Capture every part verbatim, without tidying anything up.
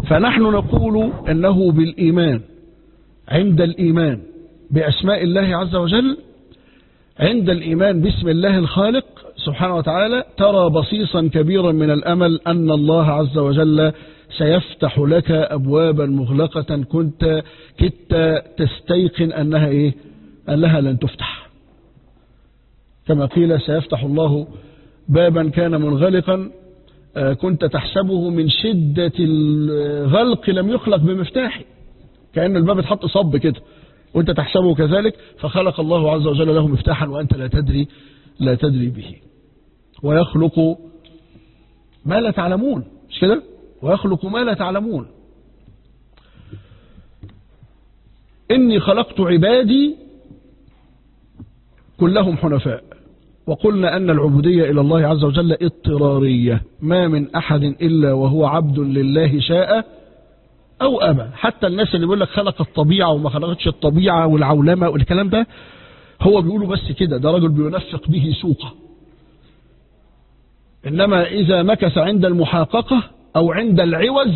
فنحن نقول أنه بالإيمان، عند الإيمان بأسماء الله عز وجل، عند الإيمان باسم الله الخالق سبحانه وتعالى، ترى بصيصا كبيرا من الأمل أن الله عز وجل سيفتح لك أبوابا مغلقة كنت كدت تستيقن أنها إيه؟ أنها لن تفتح. كما قيل سيفتح الله بابا كان منغلقا كنت تحسبه من شدة الغلق لم يخلق بمفتاح، كأن الباب اتحط صب كده وانت تحسبه كذلك، فخلق الله عز وجل له مفتاحا وأنت لا تدري لا تدري به. ويخلق ما لا تعلمون، مش كده؟ ويخلق ما لا تعلمون. إني خلقت عبادي كلهم حنفاء. وقلنا أن العبودية إلى الله عز وجل اضطرارية، ما من أحد إلا وهو عبد لله شاء أو أبى. حتى الناس اللي بيقول لك خلق الطبيعة وما خلقتش الطبيعة والعولمة والكلام ده، هو بيقولوا بس كده، ده رجل بينفق به سوقه. إنما إذا مكث عند المحاققة أو عند العوز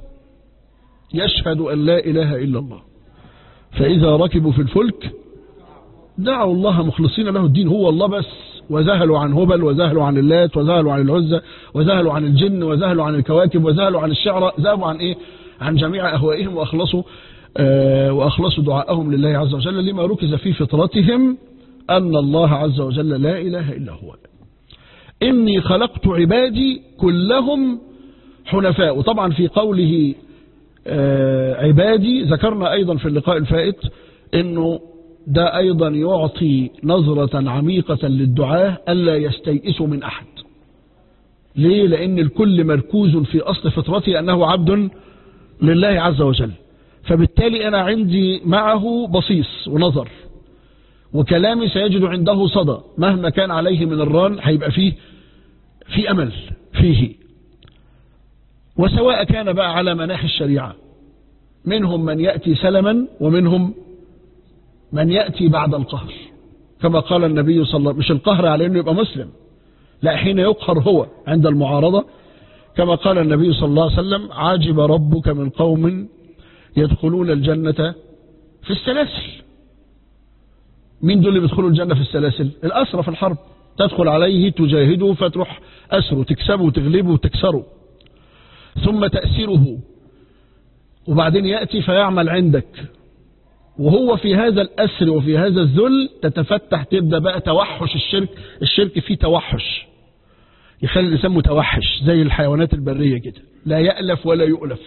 يشهد أن لا إله إلا الله. فإذا ركبوا في الفلك دعوا الله مخلصين له الدين، هو الله بس، وذهلوا عن هبل وذهلوا عن اللات وذهلوا عن العزى وذهلوا عن الجن وذهلوا عن الكواكب وذهلوا عن الشعر، ذهبوا عن إيه؟ عن جميع أهوائهم، وأخلصوا آه وأخلصوا دعاءهم لله عز وجل لما ركز في فطرتهم أن الله عز وجل لا إله إلا هو. إني خلقت عبادي كلهم حنفاء. وطبعا في قوله آه عبادي ذكرنا أيضا في اللقاء الفائت أنه ده أيضا يعطي نظرة عميقة للدعاة ألا يستيئسوا من أحد. ليه؟ لأن الكل مركوز في أصل فطرته أنه عبد لله عز وجل، فبالتالي أنا عندي معه بصيص ونظر، وكلامي سيجد عنده صدى، مهما كان عليه من الران هيبقى فيه في أمل فيه. وسواء كان بقى على مناحي الشريعة، منهم من يأتي سلما ومنهم من يأتي بعد القهر، كما قال النبي صلى الله عليه وسلم، مش القهر على أنه يبقى مسلم، لا، حين يقهر هو عند المعارضة، كما قال النبي صلى الله عليه وسلم عاجب ربك من قوم يدخلون الجنة في السلاسل. مين دول اللي بيدخلوا الجنة في السلاسل؟ الأسرى في الحرب، تدخل عليه تجاهده فتروح أسره، تكسبه وتغلبه وتكسره، ثم تأسره، وبعدين يأتي فيعمل عندك، وهو في هذا الأسر وفي هذا الذل تتفتح، تبدأ بقى توحش الشرك. الشرك فيه توحش يخلي الإنسان متوحش زي الحيوانات البرية كده، لا يألف ولا يؤلف.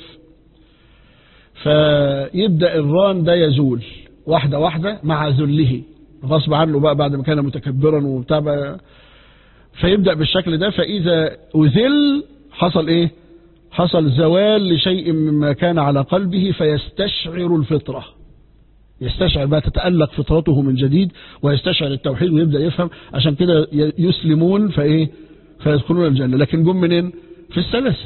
فيبدأ الران ده يزول واحدة واحدة مع ذله غصب عنه بقى بعد ما كان متكبرا وبتاع، فيبدأ بالشكل ده. فإذا أذل حصل إيه؟ حصل زوال لشيء مما كان على قلبه، فيستشعر الفطرة، يستشعر بقى، تتألق فطرته من جديد ويستشعر التوحيد ويبدأ يفهم. عشان كده يسلمون فإيه؟ فيدخلون الجنة. لكن جم منين؟ في السلاسل.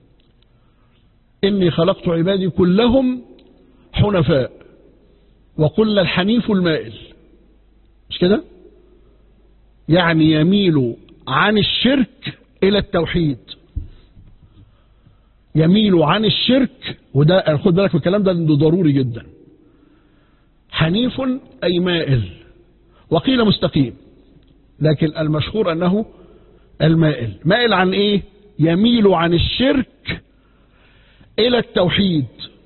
إني خلقت عبادي كلهم حنفاء. وقلنا الحنيف المائل، مش كده؟ يعني يميل عن الشرك إلى التوحيد، يميل عن الشرك. وده خد بالك من الكلام ده لأنه ضروري جدا. حنيف أي مائل، وقيل مستقيم، لكن المشهور أنه المائل. مائل عن إيه؟ يميل عن الشرك إلى التوحيد.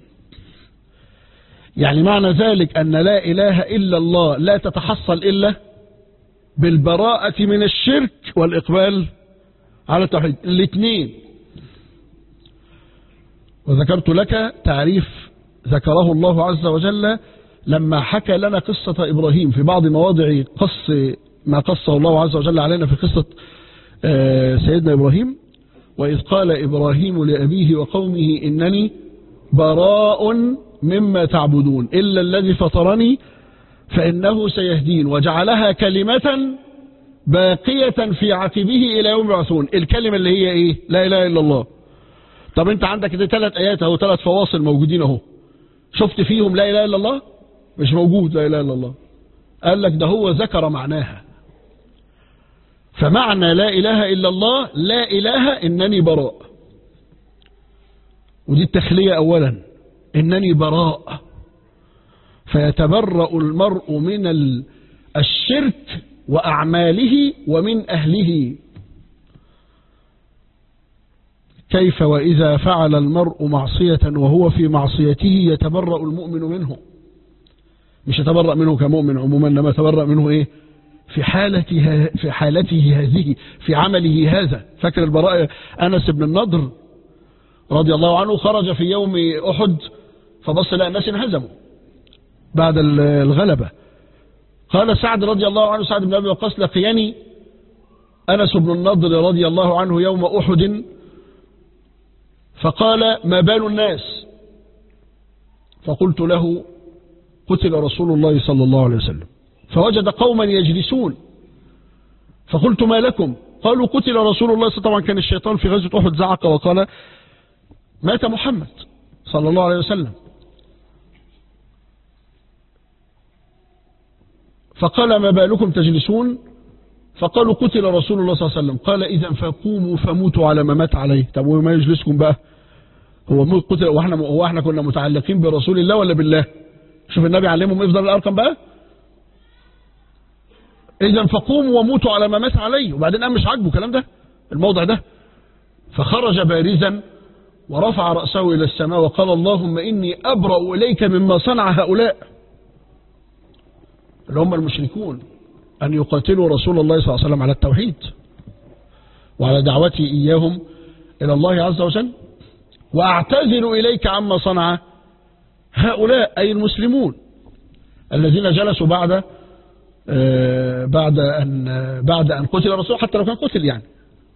يعني معنى ذلك أن لا إله إلا الله لا تتحصل إلا بالبراءة من الشرك والإقبال على التوحيد، الاثنين. وذكرت لك تعريف ذكره الله عز وجل لما حكى لنا قصة إبراهيم في بعض مواضع قص ما قصه الله عز وجل علينا في قصة سيدنا إبراهيم. وإذ قال إبراهيم لأبيه وقومه إنني براء مما تعبدون إلا الذي فطرني فإنه سيهدين، وجعلها كلمة باقية في عقبه إلى يوم يبعثون. الكلمة اللي هي إيه؟ لا إله إلا الله. طب أنت عندك دي ثلاث آيات أو ثلاث فواصل موجودين أهو، شفت فيهم لا إله إلا الله؟ مش موجود لا إله إلا الله. قال لك ده هو ذكر معناها. فمعنى لا إله إلا الله لا إله إنني براء. ودي التخلية أولا، إنني براء، فيتبرأ المرء من الشرك وأعماله ومن أهله. كيف وإذا فعل المرء معصية وهو في معصيته يتبرأ المؤمن منه؟ مش يتبرأ منه كمؤمن عموما، لما يتبرأ منه إيه؟ في حالته في حالته هذه، في عمله هذا. فاكر البراء أنس بن النضر رضي الله عنه خرج في يوم أحد فبص لقى الناس انهزموا بعد الغلبة. قال سعد رضي الله عنه، سعد بن أبي وقاص: لقيني أنس بن النضر رضي الله عنه يوم أحد فقال: ما بال الناس؟ فقلت له: قتل رسول الله صلى الله عليه وسلم. فوجد قوما يجلسون فقلت: ما لكم؟ قالوا: قتل رسول الله. طبعا كان الشيطان في غزوة أحد زعق وقال: مات محمد صلى الله عليه وسلم. فقال: ما بالكم تجلسون؟ فقالوا: قتل رسول الله صلى الله عليه وسلم. قال: إذا فقوموا فموتوا على ما مات عليه. طب وما يجلسكم بقى؟ هو موت قتل واحنا هو احنا كنا متعلقين برسول الله ولا بالله؟ شوف النبي علمهم افضل الارقام بقى. إذا فقوموا وموتوا على ما مات عليه. وبعدين قام مش عاجبه الكلام ده الموضع ده، فخرج بارزا ورفع رأسه إلى السماء وقال: اللهم إني أبرأ إليك مما صنع هؤلاء اللي هم المشركون، أن يقاتلوا رسول الله صلى الله عليه وسلم على التوحيد وعلى دعوته إياهم إلى الله عز وجل، وأعتذر إليك عما صنع هؤلاء أي المسلمون الذين جلسوا بعد آه بعد أن آه بعد أن قتل الرسول، حتى لو كان قتل يعني.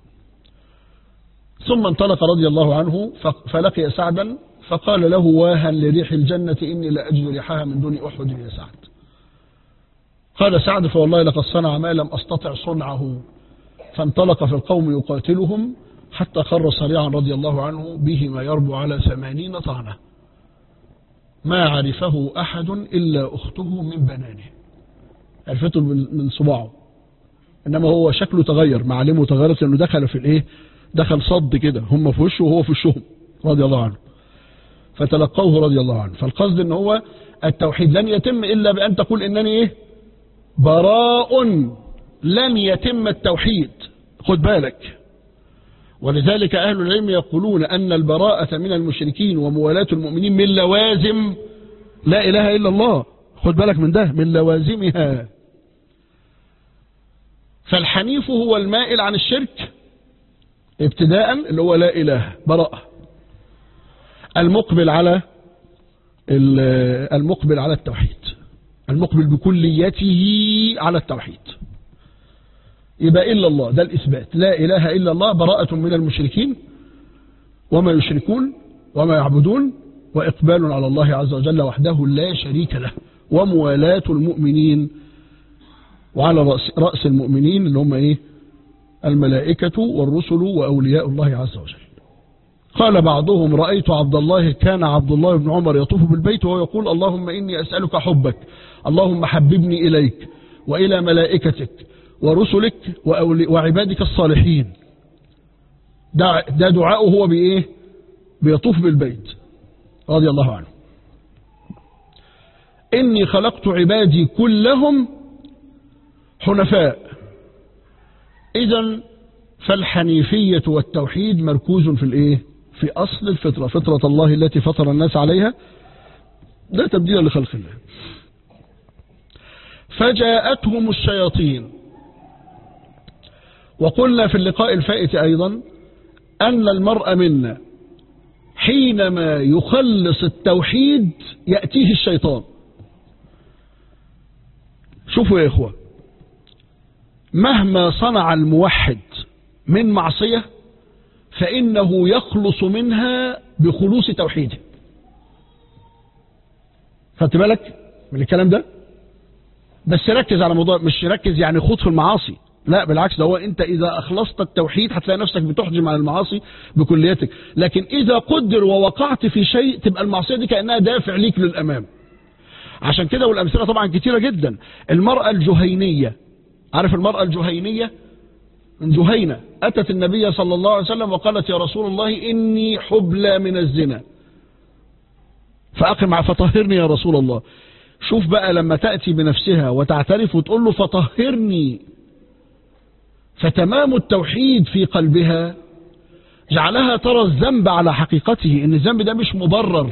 ثم انطلق رضي الله عنه فلقي سعدا فقال له: واها لريح الجنة إني لأجد ريحها من دون أحد يا سعد. قال سعد: فوالله لقد صنع ما لم أستطع صنعه. فانطلق في القوم يقاتلهم حتى خر صريعا رضي الله عنه به ما يربو على ثمانين طعنة، ما عرفه أحد إلا أخته من بنانه، عرفته من صباعه، إنما هو شكله تغير، معالمه تغيرت لأنه دخل في الإيه؟ دخل صد كده، هم في وشه وهو في وشهم رضي الله عنه، فتلقوه رضي الله عنه. فالقصد إن هو التوحيد لن يتم إلا بأن تقول إنني إيه؟ براء. لن يتم التوحيد، خد بالك. ولذلك أهل العلم يقولون أن البراءة من المشركين وموالاة المؤمنين من لوازم لا إله إلا الله، خد بالك من ده، من لوازمها. فالحنيف هو المائل عن الشرك ابتداء اللي هو لا إله، براءة. المقبل على المقبل على التوحيد، المقبل بكليته على التوحيد، يبقى إلا الله، ده الإثبات، لا إله إلا الله، براءة من المشركين وما يشركون وما يعبدون، وإقبال على الله عز وجل وحده لا شريك له، وموالاة المؤمنين، وعلى رأس, رأس المؤمنين اللي هم إيه؟ الملائكة والرسل وأولياء الله عز وجل. قال بعضهم: رأيت عبد الله كان عبد الله بن عمر يطوف بالبيت وهو يقول: اللهم إني أسألك حبك، اللهم حببني إليك وإلى ملائكتك ورسلك وعبادك الصالحين. ده, ده دعاءه هو بإيه؟ بيطوف بالبيت رضي الله عنه. إني خلقت عبادي كلهم حنفاء. إذن فالحنيفية والتوحيد مركوز في الإيه؟ في أصل الفطرة، فطرة الله التي فطر الناس عليها لا تبديل لخلق الله. فجاءتهم الشياطين. وقلنا في اللقاء الفائت أيضا أن المرء منا حينما يخلص التوحيد يأتيه الشيطان. شوفوا يا إخوة، مهما صنع الموحد من معصية فإنه يخلص منها بخلوص توحيده. خدت بالك من الكلام ده؟ بس ركز على موضوع، مش ركز يعني خوض في المعاصي، لا بالعكس، ده هو انت اذا اخلصت التوحيد هتلاقي نفسك بتحجم عن المعاصي بكليتك. لكن اذا قدر ووقعت في شيء تبقى المعصية دي كأنها دافع ليك للامام. عشان كده والامثلة طبعا كتيرة جدا. المرأة الجهينية، عارف المرأة الجهينية من جهينة أتت النبي صلى الله عليه وسلم وقالت يا رسول الله إني حبلى من الزنا فأقم فطهرني يا رسول الله. شوف بقى لما تأتي بنفسها وتعترف وتقول له فطهرني، فتمام التوحيد في قلبها جعلها ترى الذنب على حقيقته، إن الذنب ده مش مبرر.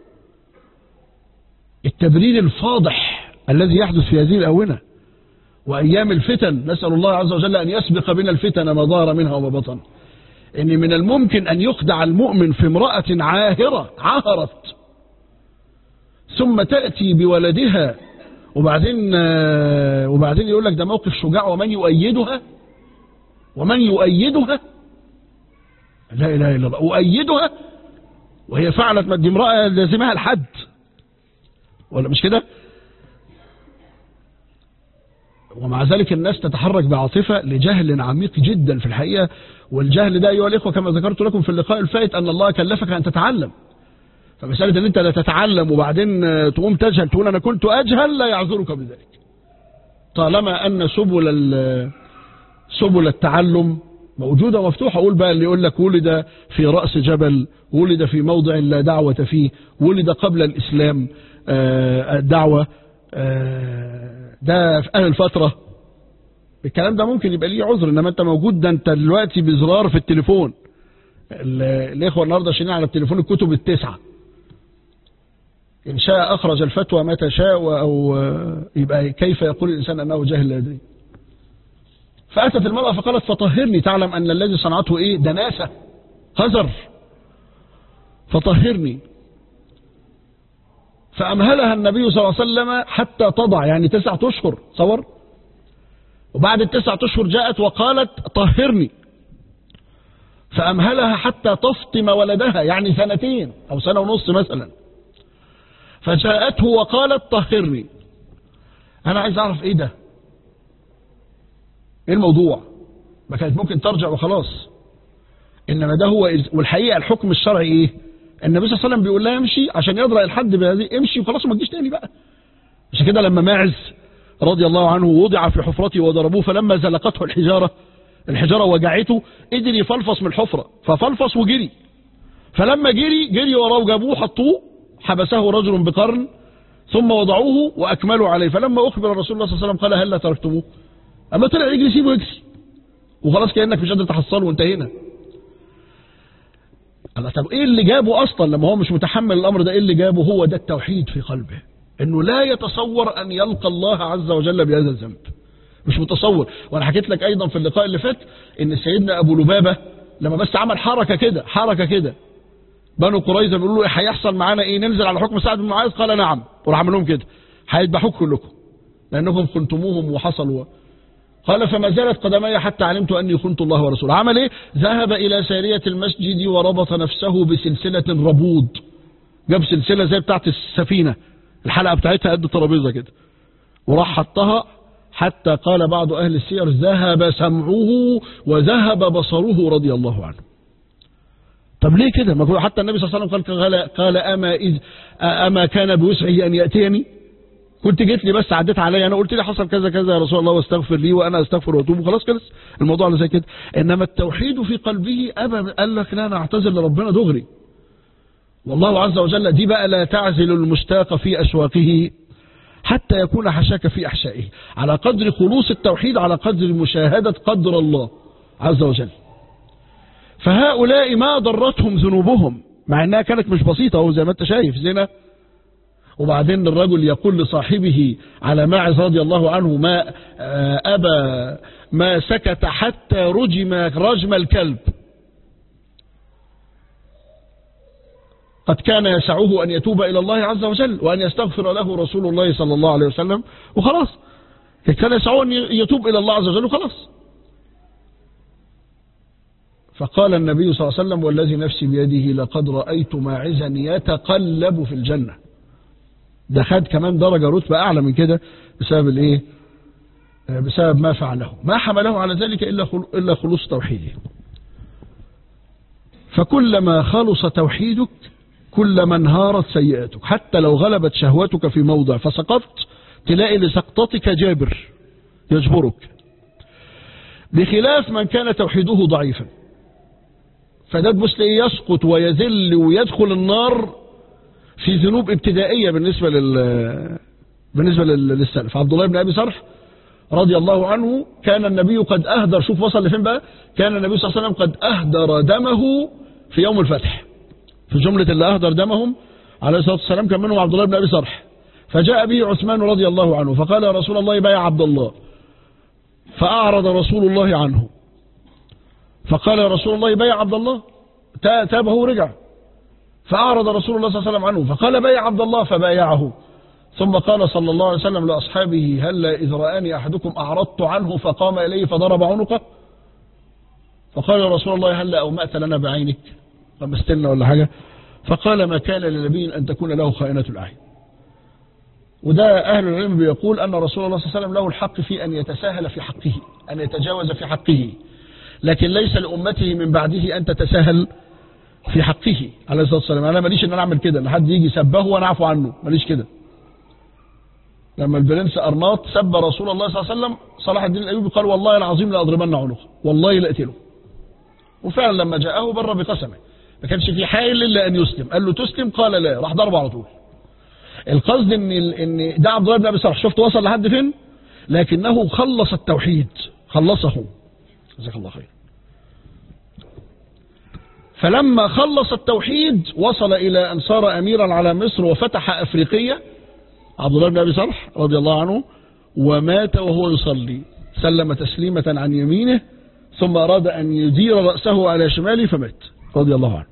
التبرير الفاضح الذي يحدث في هذه الآونة وأيام الفتن، نسأل الله عز وجل أن يسبق بنا الفتن ما ظهر منها وما بطن. إن من الممكن أن يخدع المؤمن في امرأة عاهرة عهرت ثم تأتي بولدها وبعدين وبعدين يقول لك ده موقف شجاع ومن يؤيدها ومن يؤيدها لا إله إلا الله، أؤيدها وهي فعلت ما دي امرأة لازمها الحد ولا مش كده؟ ومع ذلك الناس تتحرك بعاطفة لجهل عميق جدا في الحقيقة. والجهل ده أيها الإخوة كما ذكرت لكم في اللقاء الفائت أن الله كلفك أن تتعلم. فمسألة أن أنت لا تتعلم وبعدين تقوم تجهل تقول أنا كنت أجهل لا يعذرك بذلك، طالما أن سبل سبل التعلم موجودة ومفتوحة. أقول بقى اللي يقول لك ولد في رأس جبل، ولد في موضع لا دعوة فيه، ولد قبل الإسلام الدعوة، ده في أهل الفترة، الكلام ده ممكن يبقى ليه عذر. إنما أنت موجود ده أنت دلوقتي بزرار في التليفون. الإخوة النهاردة شايلين على التليفون الكتب التسعة، إن شاء أخرج الفتوى متى شاء، أو يبقى كيف يقول الإنسان أنه جاهل لا يدري. فأتت المرأة فقالت فطهرني، تعلم أن الذي صنعته إيه؟ دناسة هزر، فطهرني. فأمهلها النبي صلى الله عليه وسلم حتى تضع، يعني تسعة أشهر صور. وبعد التسعة أشهر جاءت وقالت طهرني، فأمهلها حتى تفطم ولدها، يعني سنتين أو سنة ونص مثلا. فجاءته وقالت طهرني. أنا عايز أعرف إيه ده؟ إيه الموضوع؟ ما كانت ممكن ترجع وخلاص. إنما ده هو، والحقيقة الحكم الشرعي إيه؟ النبي صلى الله عليه وسلم بيقول لها امشي عشان يدرأ الحد بهذه، امشي وخلاص وما تجيش تاني بقى. عشان كده لما ماعز رضي الله عنه وضع في حفرته وضربوه، فلما زلقته الحجارة الحجارة وجعته قدر يفلفص من الحفرة، ففلفص وجري. فلما جري جري وراه وجابوه حطوه، حبسه رجل بقرن ثم وضعوه وأكملوا عليه. فلما أخبر رسول الله صلى الله عليه وسلم قال هل تركتموه؟ أما طلع يجري سيبه يجري وخلاص كأنك مش قادر تحصله وانتهينا. الله، طب ايه اللي جابه اصلا لما هو مش متحمل الامر ده؟ ايه اللي جابه؟ هو ده التوحيد في قلبه، انه لا يتصور ان يلقى الله عز وجل بهذا الذنب، مش متصور. وانا حكيت لك ايضا في اللقاء اللي فات ان سيدنا ابو لبابة لما بس عمل حركة كده حركة كده بنو قريظة بيقولوا له هيحصل معانا ايه؟ ننزل على حكم سعد بن معاذ؟ قال نعم، وراح عمل لهم كده هيذبحوك كلكم لانكم خنتموهم وحصلوا. قال فما زالت قدمي حتى علمت أني خنت الله ورسوله. عمل ايه؟ ذهب إلى سارية المسجد وربط نفسه بسلسلة ربوض، جاب سلسلة زي بتاعت السفينة الحلقة بتاعتها قد الترابيزة كده، وراح حطها حتى قال بعض أهل السير ذهب سمعه وذهب بصره رضي الله عنه. طب ليه كده؟ ما حتى النبي صلى الله عليه وسلم قال قال أما إذ أما كان بوسعه أن يأتيني؟ كنت جيت لي بس عديت عليا انا قلت لي حصل كذا كذا يا رسول الله واستغفر لي وانا استغفر واتوب وخلاص خلص الموضوع على زي كده. انما التوحيد في قلبه ابى، قال لك لا انا اعتذر لربنا دغري. والله عز وجل دي بقى لا تعزل المشتاق في اشواقه حتى يكون حشاك في احشائه. على قدر خلوص التوحيد على قدر مشاهدة قدر الله عز وجل. فهؤلاء ما ضرتهم ذنوبهم مع انها كانت مش بسيطة، وزي ما انت شايف زنا. وبعدين الرجل يقول لصاحبه على ماعز رضي الله عنه ما أبى ما سكت حتى رجم رجم الكلب، قد كان يسعه أن يتوب إلى الله عز وجل وأن يستغفر له رسول الله صلى الله عليه وسلم وخلاص. كان يسعه أن يتوب إلى الله عز وجل وخلاص. فقال النبي صلى الله عليه وسلم والذي نفسي بيده لقد رأيت ماعزا يتقلب في الجنة. ده خد كمان درجة رتبة أعلى من كده بسبب الإيه؟ بسبب ما فعله، ما حمله على ذلك إلا إلا خلوص توحيده. فكلما خلص توحيدك كلما انهارت سيئاتك، حتى لو غلبت شهوتك في موضع فسقطت تلاقي لسقطتك جابر يجبرك. بخلاف من كان توحيده ضعيفا، فده تبص ليه يسقط ويذل ويدخل النار في ذنوب ابتدائية بالنسبة لل بالنسبة للسلف. عبد الله بن أبي صرح رضي الله عنه كان النبي قد أهدر، شوف وصل لفين بقى، كان النبي صلى الله عليه وسلم قد أهدر دمه في يوم الفتح، في جملة اللي أهدر دمهم عليه الصلاة والسلام كان منهم عبد الله بن أبي صرح. فجاء به عثمان رضي الله عنه فقال يا رسول الله بايع عبد الله، فأعرض رسول الله عنه، فقال يا رسول الله بايع عبد الله، تابه ورجع، فأعرض رسول الله صلى الله عليه وسلم عنه فقال بايع عبد الله، فبايعه. ثم قال صلى الله عليه وسلم لأصحابه هلا إذ رآني أحدكم أعرضت عنه فقام إليه فضرب عنقه، فقال يا رسول الله هلا أومأت لنا بعينك، فمستلنا ولا حاجة، فقال ما كان لنبي أن تكون له خائنة الأعين. وده أهل العلم بيقول أن رسول الله صلى الله عليه وسلم له الحق في أن يتساهل في حقه، أن يتجاوز في حقه، لكن ليس لأمته من بعده أن تتساهل في حقه عليه الصلاة والسلام. أنا ماليش أن أنا أعمل كده، أن حد يجي سبه وأنا أعفو عنه، ماليش كده. لما البرنس أرناط سب رسول الله صلى الله عليه وسلم، صلاح الدين الأيوبي قال والله العظيم لأضربن عنقه، والله لأقتله. وفعلا لما جاءه بر بقسمه، ما كانش في حائل إلا أن يسلم، قال له تسلم؟ قال لا، راح ضربه على طول. القصد ان ان ده عبد الله بن ابي صالح، شفت وصل لحد فين، لكنه خلص التوحيد، خلصه، جزاك الله خير. فلما خلص التوحيد وصل الى ان صار اميرا على مصر وفتح افريقيا عبد الله بن ابي صالح رضي الله عنه، ومات وهو يصلي، سلم تسليمة عن يمينه ثم اراد ان يدير رأسه على شماله فمات رضي الله عنه.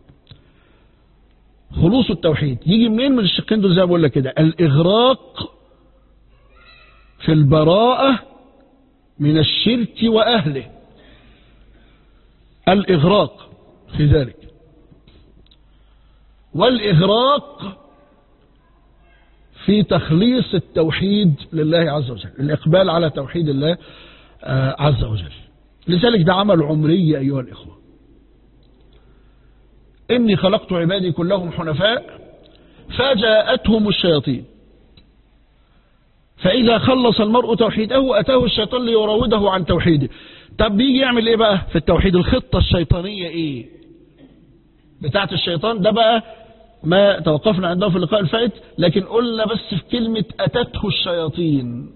خلوص التوحيد يجي منين؟ من الشقين دول زي ما بقول لك كده، الإغراق في البراءة من الشرك وأهله، الإغراق في ذلك، والإغراق في تخليص التوحيد لله عز وجل، الإقبال على توحيد الله عز وجل. لذلك ده عمل عمري أيها الإخوة. إني خلقت عبادي كلهم حنفاء فجاءتهم الشياطين، فإذا خلص المرء توحيده أتاه الشيطان ليراوده عن توحيده. طب بيجي يعمل إيه بقى في التوحيد؟ الخطة الشيطانية إيه بتاعت الشيطان؟ ده بقى ما توقفنا عنده في اللقاء الفائت، لكن قلنا بس في كلمة أتته الشياطين.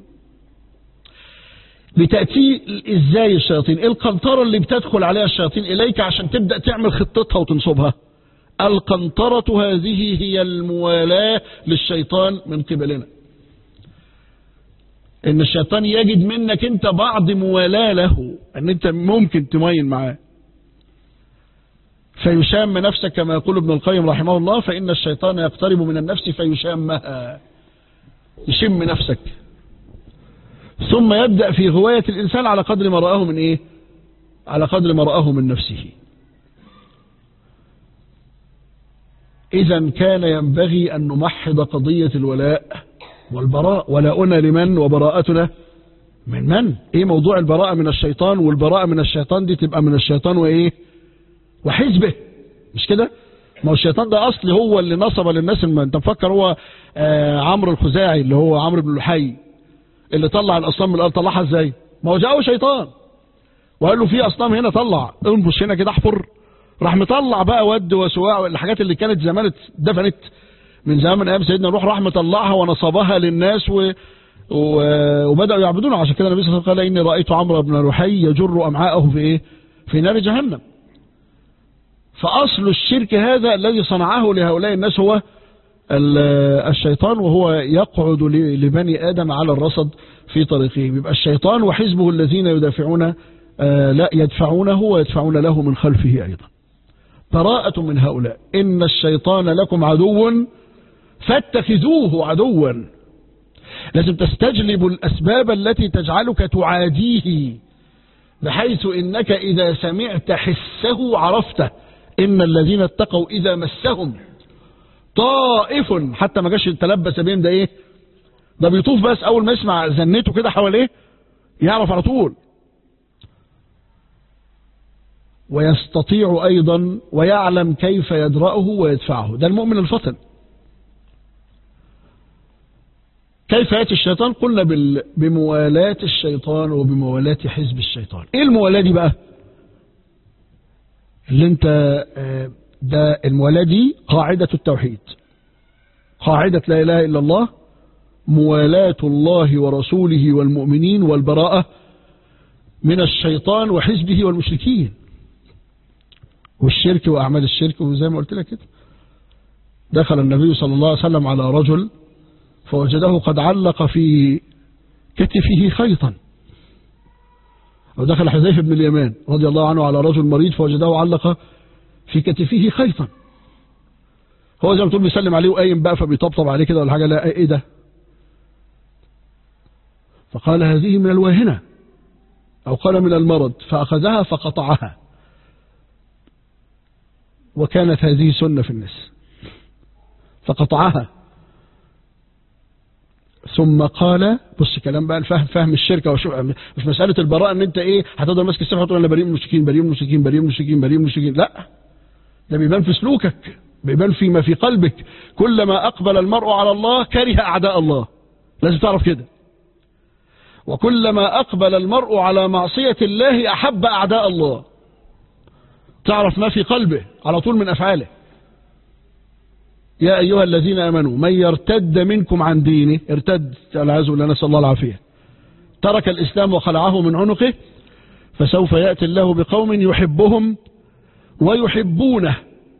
بتأتي إزاي الشياطين؟ إيه القنطرة اللي بتدخل عليها الشياطين إليك عشان تبدأ تعمل خطتها وتنصبها؟ القنطرة هذه هي الموالاة للشيطان من قبلنا، إن الشيطان يجد منك أنت بعض موالاة له، أن أنت ممكن تمين معاه، فيشام نفسك كما يقول ابن القيم رحمه الله، فإن الشيطان يقترب من النفس فيشامها، يشم نفسك، ثم يبدأ في غواية الإنسان على قدر ما رآه من إيه؟ على قدر ما رآه من نفسه. إذن كان ينبغي أن نمحض قضية الولاء والبراء. ولاؤنا لمن وبراءتنا من من؟ إيه موضوع البراءة من الشيطان؟ والبراءة من الشيطان دي تبقى من الشيطان وإيه؟ وحزبه، مش كده؟ ما هو الشيطان ده أصل هو اللي نصب للناس. ما أنت مفكر هو آه عمرو الخزاعي اللي هو عمرو بن لحي اللي طلع الأصنام من الأرض، طلعها إزاي؟ ما هو جاءه شيطان وقال له في أصنام هنا، طلع انبش هنا كده احفر، راح مطلع بقى ود وسواع والحاجات اللي كانت زمان دفنت من زمان أيام سيدنا نوح، راح مطلعها ونصبها للناس و... و... وبدأوا يعبدونها. عشان كده النبي صلى الله عليه وسلم قال إني رأيت عمرو بن لحي يجر أمعاءه في إيه؟ في نار جهنم. فأصل الشرك هذا الذي صنعه لهؤلاء الناس هو الشيطان، وهو يقعد لبني آدم على الرصد في طريقهم. يبقى الشيطان وحزبه الذين يدافعون لا يدفعونه ويدفعون له من خلفه أيضا. براءة من هؤلاء. إن الشيطان لكم عدو فاتخذوه عدوا. لازم تستجلب الأسباب التي تجعلك تعاديه، بحيث إنك إذا سمعت حسه عرفته. إن الذين اتقوا إذا مسهم طائف، حتى ما جاش تلبس بهم، ده إيه؟ ده بيطوف بس، أول ما يسمع زنته كده حواليه يعرف على طول. ويستطيع أيضا ويعلم كيف يدرأه ويدفعه. ده المؤمن الفطن. كيف يأتي الشيطان؟ قلنا بموالاة الشيطان وبموالاة حزب الشيطان. ايه الموالاة دي بقى اللي انت ده؟ الموالاة دي قاعدة التوحيد، قاعدة لا إله إلا الله، موالاة الله ورسوله والمؤمنين والبراءة من الشيطان وحزبه والمشركين والشرك وأعمال الشرك. وزي ما قلت لك كده، دخل النبي صلى الله عليه وسلم على رجل فوجده قد علق في كتفه خيطا، ودخل حذيفة بن اليمان رضي الله عنه على رجل مريض فوجده علق في كتفه خيطا. هو زي ما تقول بيسلم عليه وقايم بقى فبيطبطب عليه كده ولا حاجه، لا ايه ده؟ فقال هذه من الواهنة او قال من المرض، فاخذها فقطعها، وكانت هذه سنة في الناس، فقطعها ثم قال، بص كلام بقى الفهم، فهم الشركة، مش مسألة البراءة ان انت ايه هتقدر ماسك السبحة وتقول انا بريء من المشركين بريء من المشركين بريء من المشركين بريء من المشركين، لا، ده بيبان في سلوكك، بيبان فيما في قلبك. كلما أقبل المرء على الله كره أعداء الله، لازم تعرف كده. وكلما أقبل المرء على معصية الله أحب أعداء الله، تعرف ما في قلبه على طول من أفعاله. يا أيها الذين آمنوا من يرتد منكم عن دينه، ارتد العياذ بالله نسأل الله العافية، ترك الإسلام وخلعه من عنقه، فسوف يأتي الله بقوم يحبهم ويحبونه،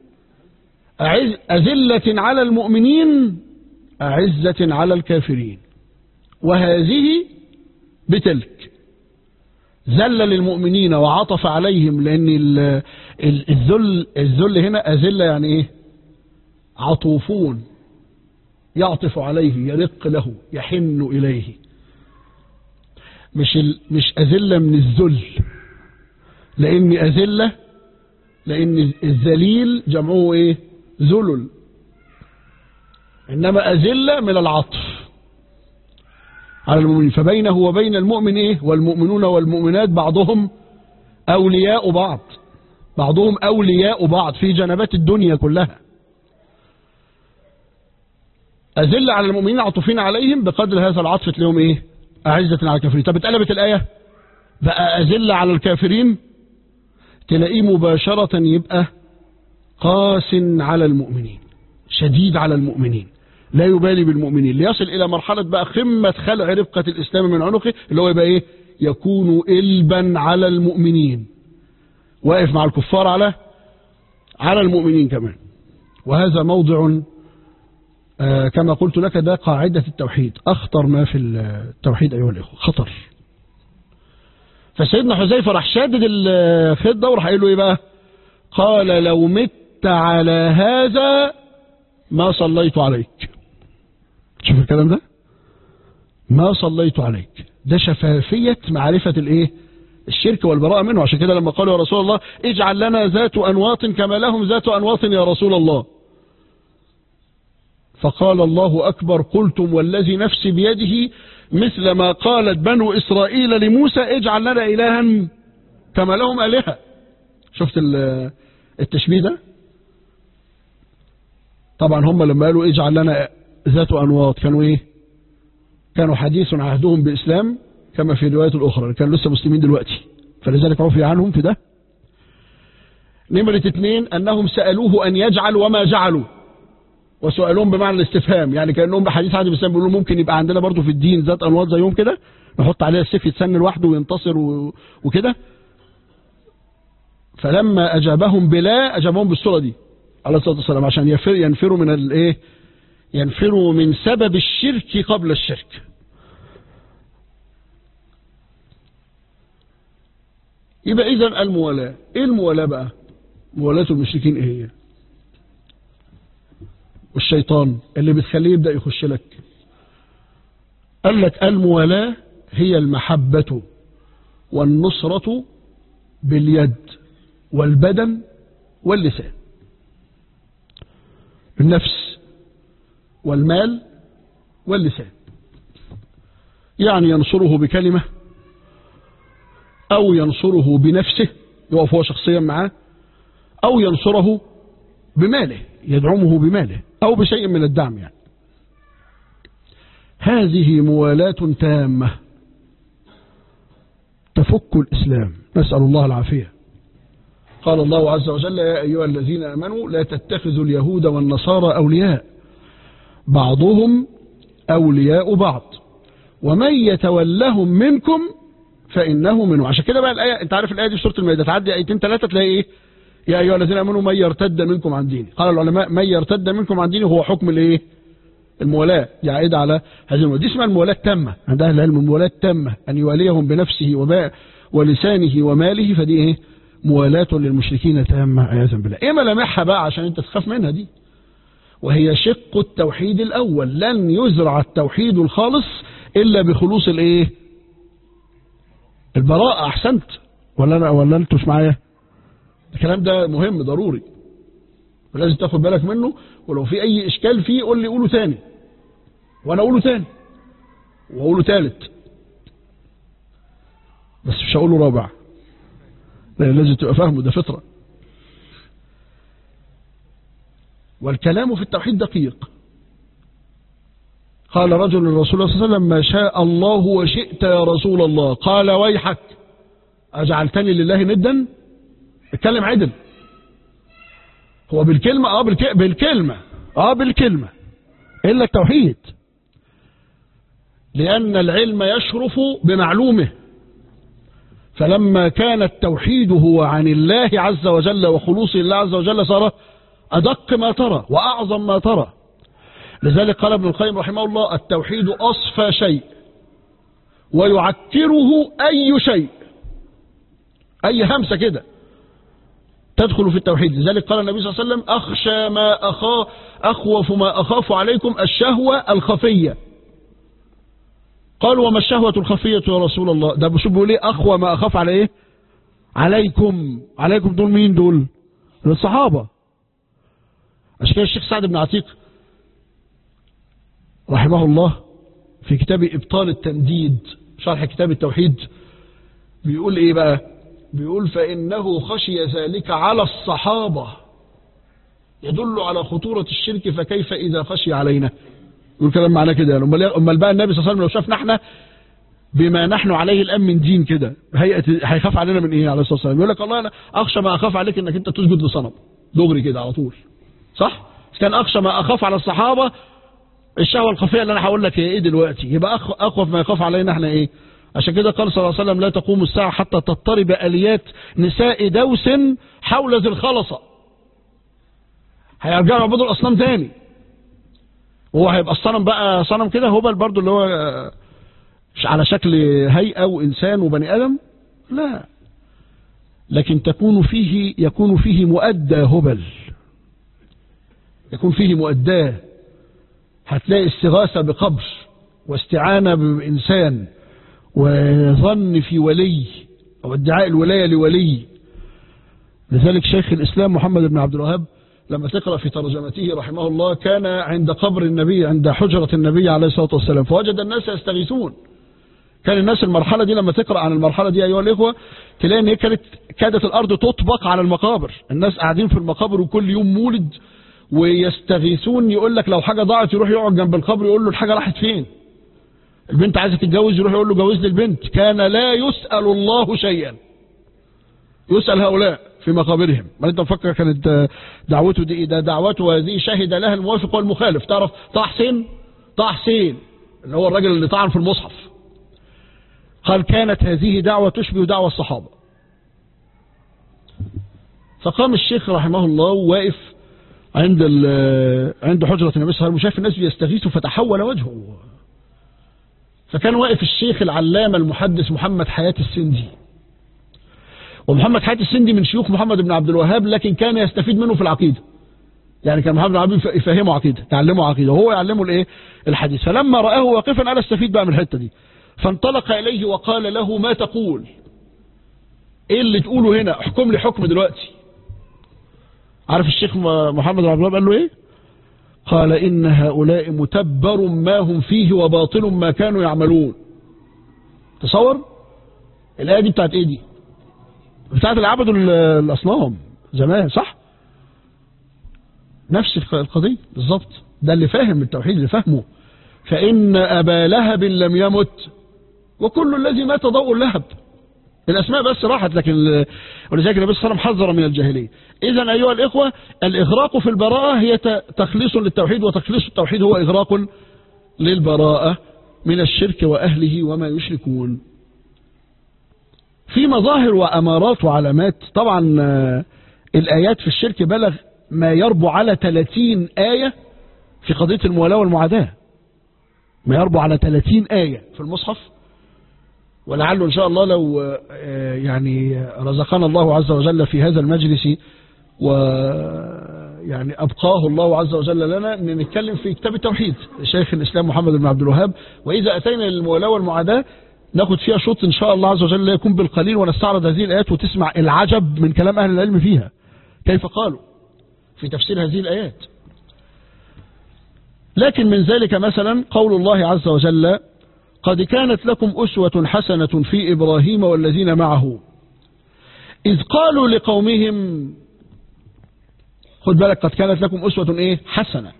أذلة على المؤمنين أعزة على الكافرين. وهذه بتلك، ذل للمؤمنين وعطف عليهم، لأن الذل الذل هنا أذلة يعني إيه؟ عطوفون، يعطف عليه، يرق له، يحن إليه، مش مش أذلة من الذل، لأن أذلة، لأن الذليل جمعه إيه؟ ذلل، إنما أذلة من العطف على المؤمنين. فبينه وبين المؤمن إيه؟ والمؤمنون والمؤمنات بعضهم أولياء بعض، بعضهم أولياء بعض في جنبات الدنيا كلها. أذلة على المؤمنين عطفين عليهم بقدر هذا العطف تلاقيهم إيه؟ أعزة على الكافرين. طب اتقلبت الآية بقى أذلة على الكافرين، تلاقيه مباشرة يبقى قاس على المؤمنين، شديد على المؤمنين، لا يبالي بالمؤمنين، ليصل إلى مرحلة بقى قمة خلع ربقة الإسلام من عنقه، اللي هو يبقى إيه؟ يكون إلبا على المؤمنين، واقف مع الكفار على على المؤمنين كمان. وهذا موضع آه كما قلت لك ده قاعدة التوحيد، أخطر ما في التوحيد أيها الإخوة، خطر. فسيدنا حذيفة راح شادد الخيط ده وراح قايل له إيه بقى؟ قال لو مت على هذا ما صليت عليك. شوف الكلام ده، ما صليت عليك، ده شفافية معرفة الايه؟ الشرك والبراءة منه. عشان كده لما قالوا يا رسول الله اجعل لنا ذات أنواط كما لهم ذات أنواط يا رسول الله، فقال الله أكبر، قلتم والذي نفسي بيده مثل ما قالت بنو إسرائيل لموسى اجعل لنا إلها كما لهم آلهة. شفت التشبيه ده؟ طبعا هم لما قالوا اجعل لنا ذات أنواط كانوا ايه؟ كانوا حديث عهدهم بإسلام كما في الروايات الأخرى، كانوا لسه مسلمين دلوقتي، فلذلك عفي عنهم في ده. نمرة اثنين أنهم سألوه أن يجعل وما جعلوا، وسؤالهم بمعنى الاستفهام، يعني كأنهم بحديث عهد بالإسلام بيقولوا ممكن يبقى عندنا برضو في الدين ذات أنواط زيهم كده، نحط عليها السيف يتسن لوحده وينتصر وكده. فلما أجابهم بلا، أجابهم بالصورة دي عليه الصلاة والسلام، عشان ينفر ينفروا من الايه؟ ينفروا من سبب الشرك قبل الشرك. يبقى إذن الموالاة، إيه الموالاة بقى؟ موالاة المشركين إيه هي؟ والشيطان اللي بتخليه يبدأ يخش لك. قال لك الموالاة هي المحبة والنصرة باليد والبدن واللسان، النفس والمال واللسان. يعني ينصره بكلمة، أو ينصره بنفسه يقف هو شخصيا معاه، أو ينصره بماله يدعمه بماله أو بشيء من الدعم يعني. هذه موالاة تامة تفك الإسلام، نسأل الله العافية. قال الله عز وجل: يا أيها الذين آمنوا لا تتخذوا اليهود والنصارى أولياء بعضهم أولياء بعض ومن يتولهم منكم فإنه منهم. عشان كده بقى الآية، أنت عارف الآية دي في سورة المائدة تعدي آيتين ثلاثة تلاقي إيه؟ يا أيها الذين آمنوا من يرتد منكم عن دينه. قال العلماء: من يرتد منكم عن دينه هو حكم الإيه؟ المولاة، يعيد على هذه المولاة. دي اسمها المولاة التامة عند أهل العلم، المولاة التامة أن يواليهم بنفسه وما ولسانه وماله، فدي إيه؟ موالاة للمشركين تامة عياذا بالله. إيه ملامحها بقى عشان أنت تخاف منها دي؟ وهي شق التوحيد الأول. لن يزرع التوحيد الخالص إلا بخلوص الإيه؟ البراءة. أحسنت ولا ولا أنتوا مش معايا؟ الكلام ده مهم ضروري ولازم تاخد بالك منه، ولو في أي إشكال فيه قول لي قوله تاني وأنا أقوله تاني وأقوله تالت، بس مش هقوله رابع لأن لازم تبقى فاهمه، ده فطرة. والكلام في التوحيد دقيق. قال رجل للرسول صلى الله عليه وسلم: ما شاء الله وشئت يا رسول الله. قال: ويحك أجعلتني لله ندا؟ اتكلم عدل. هو بالكلمة اه بالك... بالكلمة اه بالكلمة إلا التوحيد، لأن العلم يشرف بمعلومه. فلما كان التوحيد هو عن الله عز وجل وخلوص الله عز وجل صار أدق ما ترى وأعظم ما ترى. لذلك قال ابن القيم رحمه الله: التوحيد أصفى شيء ويعكره أي شيء، أي همسة كده تدخل في التوحيد. لذلك قال النبي صلى الله عليه وسلم: أخشى ما أخاف أخوف ما أخاف عليكم الشهوة الخفية. قالوا: وما الشهوة الخفية يا رسول الله؟ ده بشوف بيقول ايه؟ أخوى ما أخاف على ايه؟ عليكم. عليكم دول مين دول؟ الصحابة. عشان كده الشيخ سعد بن عتيق رحمه الله في كتاب إبطال التنديد شرح كتاب التوحيد بيقول ايه بقى؟ بيقول: فإنه خشي ذلك على الصحابة يدل على خطورة الشرك، فكيف إذا خشي علينا؟ يقول كلام معناه كده يعني. أمال بقى النبي صلى الله عليه وسلم لو شافنا احنا بما نحن عليه الآن من دين كده هيئة هيخاف علينا من ايه عليه الصلاة والسلام؟ يقول لك: الله أنا أخشى ما أخاف عليك إنك أنت تسجد لصنم دغري كده على طول، صح؟ كان أخشى ما أخاف على الصحابة الشهوة الخفية اللي أنا هقول لك ايه دلوقتي، يبقى أخوف ما يخاف علينا احنا ايه؟ عشان كده قال صلى الله عليه وسلم: لا تقوم الساعة حتى تضطرب آليات نساء دوس حول ذي الخلصة. هيرجعوا يعبدوا الأصنام تاني، وهو هيبقى الصنم بقى صنم كده هبل برضو اللي هو مش على شكل هيئة وإنسان وبني آدم، لا، لكن تكون فيه يكون فيه مؤدى هبل، يكون فيه مؤداه. هتلاقي استغاثة بقبر واستعانة بإنسان وظن في ولي أو ادعاء الولاية لولي. لذلك شيخ الإسلام محمد بن عبد الوهاب لما تقرأ في ترجمته رحمه الله كان عند قبر النبي، عند حجرة النبي عليه الصلاة والسلام، فوجد الناس يستغيثون. كان الناس المرحلة دي لما تقرأ عن المرحلة دي أيها الإخوة تلاقي ان هي كانت كادت الأرض تطبق على المقابر. الناس قاعدين في المقابر وكل يوم مولد ويستغيثون. يقول لك لو حاجة ضاعت يروح يقعد جنب القبر يقول له الحاجة راحت فين؟ البنت عايزة تتجوز يروح يقول له جوز لي البنت. كان لا يسأل الله شيئا، يسأل هؤلاء في مقابرهم. ما انت مفكر كانت دعوته دي؟ ده دعوته هذه شهد لها الموافق والمخالف. تعرف طه حسين؟ طه حسين اللي هو الراجل اللي طعن في المصحف، قال: كانت هذه دعوة تشبه دعوة الصحابة. فقام الشيخ رحمه الله واقف عند عند حجرة النبي صلى الله عليه وسلم وشاف الناس بيستغيثوا فتحول وجهه. فكان واقف الشيخ العلامة المحدث محمد حياة السندي، ومحمد حياة السندي من شيوخ محمد بن عبد الوهاب، لكن كان يستفيد منه في العقيدة. يعني كان محمد بن عبد الوهاب يفهمه عقيدة، تعلمه عقيدة، وهو يعلمه الايه؟ الحديث. فلما رآه واقفا قال: استفيد بقى من الحتة دي. فانطلق إليه وقال له: ما تقول؟ ايه اللي تقوله هنا؟ احكم لي حكم دلوقتي. عارف الشيخ محمد بن عبد الوهاب قال له ايه؟ قال: إن هؤلاء متبر ما هم فيه وباطل ما كانوا يعملون. تصور الآية دي بتاعت ايه دي؟ بتاعت اللي عبدوا الأصنام زمان، صح؟ نفس القضية بالظبط. ده اللي فاهم التوحيد، اللي فاهمه فإن أبا لهب لم يمت وكل الذي مات ضوء اللهب. الأسماء بس راحت، لكن ولذلك النبي صلى الله عليه وسلم حذر من الجاهلية. إذن أيها الإخوة، الإغراق في البراءة هي تخليص للتوحيد، وتخليص التوحيد هو إغراق للبراءة من الشرك وأهله وما يشركون. في مظاهر وأمارات وعلامات. طبعا الآيات في الشرك بلغ ما يربو على ثلاثين آية في قضية الموالاة والمعاداة، ما يربو على ثلاثين آية في المصحف. ولعله إن شاء الله لو يعني رزقنا الله عز وجل في هذا المجلس ويعني أبقاه الله عز وجل لنا أن نتكلم في كتاب التوحيد شيخ الإسلام محمد بن عبد الوهاب، وإذا أتينا للموالاة والمعاداة ناخد فيها شوط إن شاء الله عز وجل لا يكون بالقليل، ونستعرض هذه الآيات وتسمع العجب من كلام أهل العلم فيها كيف قالوا في تفسير هذه الآيات. لكن من ذلك مثلا قول الله عز وجل: قد كانت لكم أسوة حسنة في إبراهيم والذين معه إذ قالوا لقومهم. خد بالك، قد كانت لكم أسوة إيه؟ حسنة.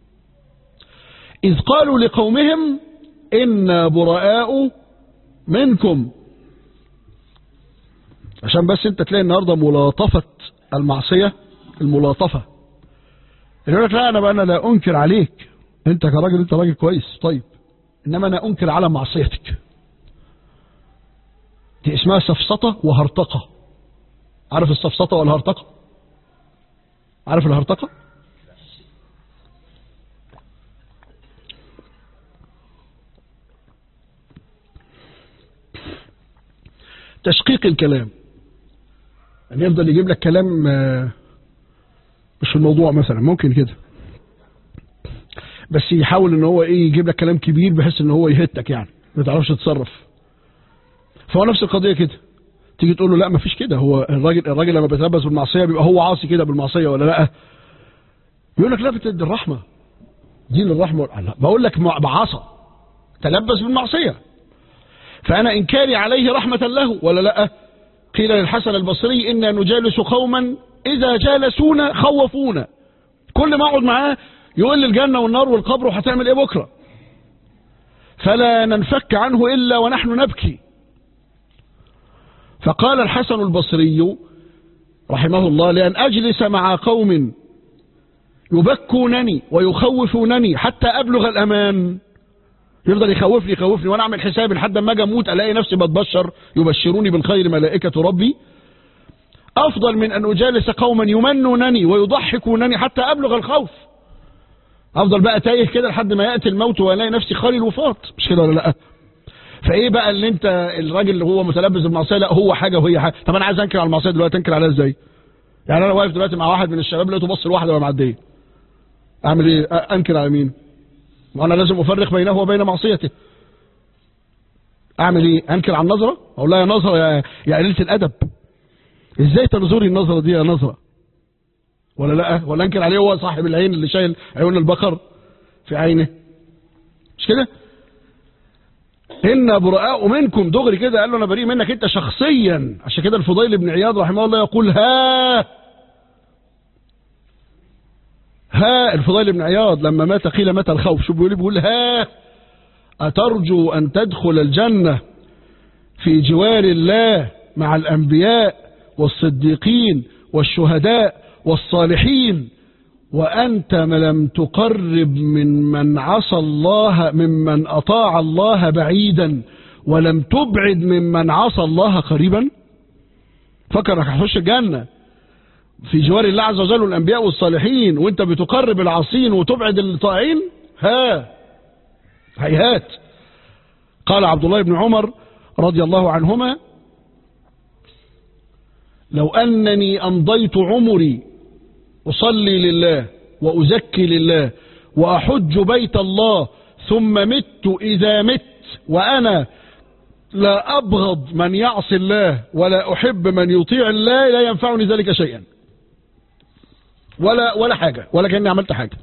إذ قالوا لقومهم إنا براء منكم. عشان بس انت تلاقي النهاردة ملاطفة المعصية، الملاطفة اللي يقول لك لا أنا بقى أنا لا أنكر عليك، أنت كراجل أنت راجل كويس، طيب إنما أنا أنكر على معصيتك. دي اسمها سفسطة وهرطقة. عارف السفسطة والهرطقة؟ عارف الهرطقة؟ تشقيق الكلام، يعني يفضل يجيب لك كلام مش في الموضوع، مثلا ممكن كده، بس يحاول ان هو ايه يجيب لك كلام كبير بحيث ان هو يهتك، يعني ما تعرفش تتصرف. فهو نفس القضيه كده، تيجي تقول له لا ما فيش كده، هو الراجل الراجل لما بيتلبس بالمعصيه بيبقى هو عاصي كده بالمعصيه ولا لا؟ يقول لك لا بتدي الرحمه، دين الرحمه. لا بقول لك بعصى تلبس بالمعصيه، فانا انكاري عليه رحمه له ولا لا؟ قيل للحسن البصري إنا نجالس قوما إذا جالسونا خوفونا، كل ما أقعد معاه يقول لي الجنة والنار والقبر وهتعمل إيه بكرة، فلا ننفك عنه إلا ونحن نبكي. فقال الحسن البصري رحمه الله: لأن أجلس مع قوم يبكونني ويخوفونني حتى أبلغ الأمان، يفضل يخوفني يخوفني وانا اعمل حسابي لحد ما اجي اموت الاقي نفسي بتبشر يبشروني بالخير ملائكه ربي، افضل من ان اجالس قوما يمنونني ويضحكونني حتى ابلغ الخوف. افضل بقى تايه كده لحد ما ياتي الموت والاقي نفسي خالي الوفاة، مش كده ولا لا؟ فايه بقى اللي انت الراجل اللي هو متلبس بالمعصيه لا هو حاجه وهي حاجه. طب انا عايز انكر على المعصيه دلوقتي، انكر عليها ازاي؟ يعني انا واقف دلوقتي مع واحد من الشباب لقيته بص لواحده وهي معديه، اعمل ايه؟ انكر على مين؟ وانا لازم افرق بينه وبين معصيته. اعمل ايه؟ انكر على النظره؟ اقول لها يا نظره يا يا قليله الادب، ازاي تنظري النظره دي يا نظره؟ ولا لا؟ ولا انكر عليه هو صاحب العين اللي شايل عيون البقر في عينه؟ مش كده؟ إنا براء منكم، دغري كده قال له انا بريء منك انت شخصيا. عشان كده الفضيل بن عياض رحمه الله يقول ها ها الفضيل بن عياض لما مات قيل مات الخوف، شو بيقول؟ بيقول ها أترجو أن تدخل الجنة في جوار الله مع الأنبياء والصديقين والشهداء والصالحين وأنت لم تقرب من من عصى الله ممن أطاع الله بعيدا ولم تبعد ممن عصى الله قريبا؟ فكر انك هتخش الجنة في جوار الله عز وجل والأنبياء والصالحين وانت بتقرب العاصين وتبعد الطاعين؟ ها هيهات. قال عبد الله بن عمر رضي الله عنهما: لو أنني أمضيت عمري أصلي لله وأزكي لله وأحج بيت الله ثم مت إذا مت وأنا لا أبغض من يعصي الله ولا أحب من يطيع الله لا ينفعني ذلك شيئا، ولا ولا حاجة، ولا كأني عملت حاجة.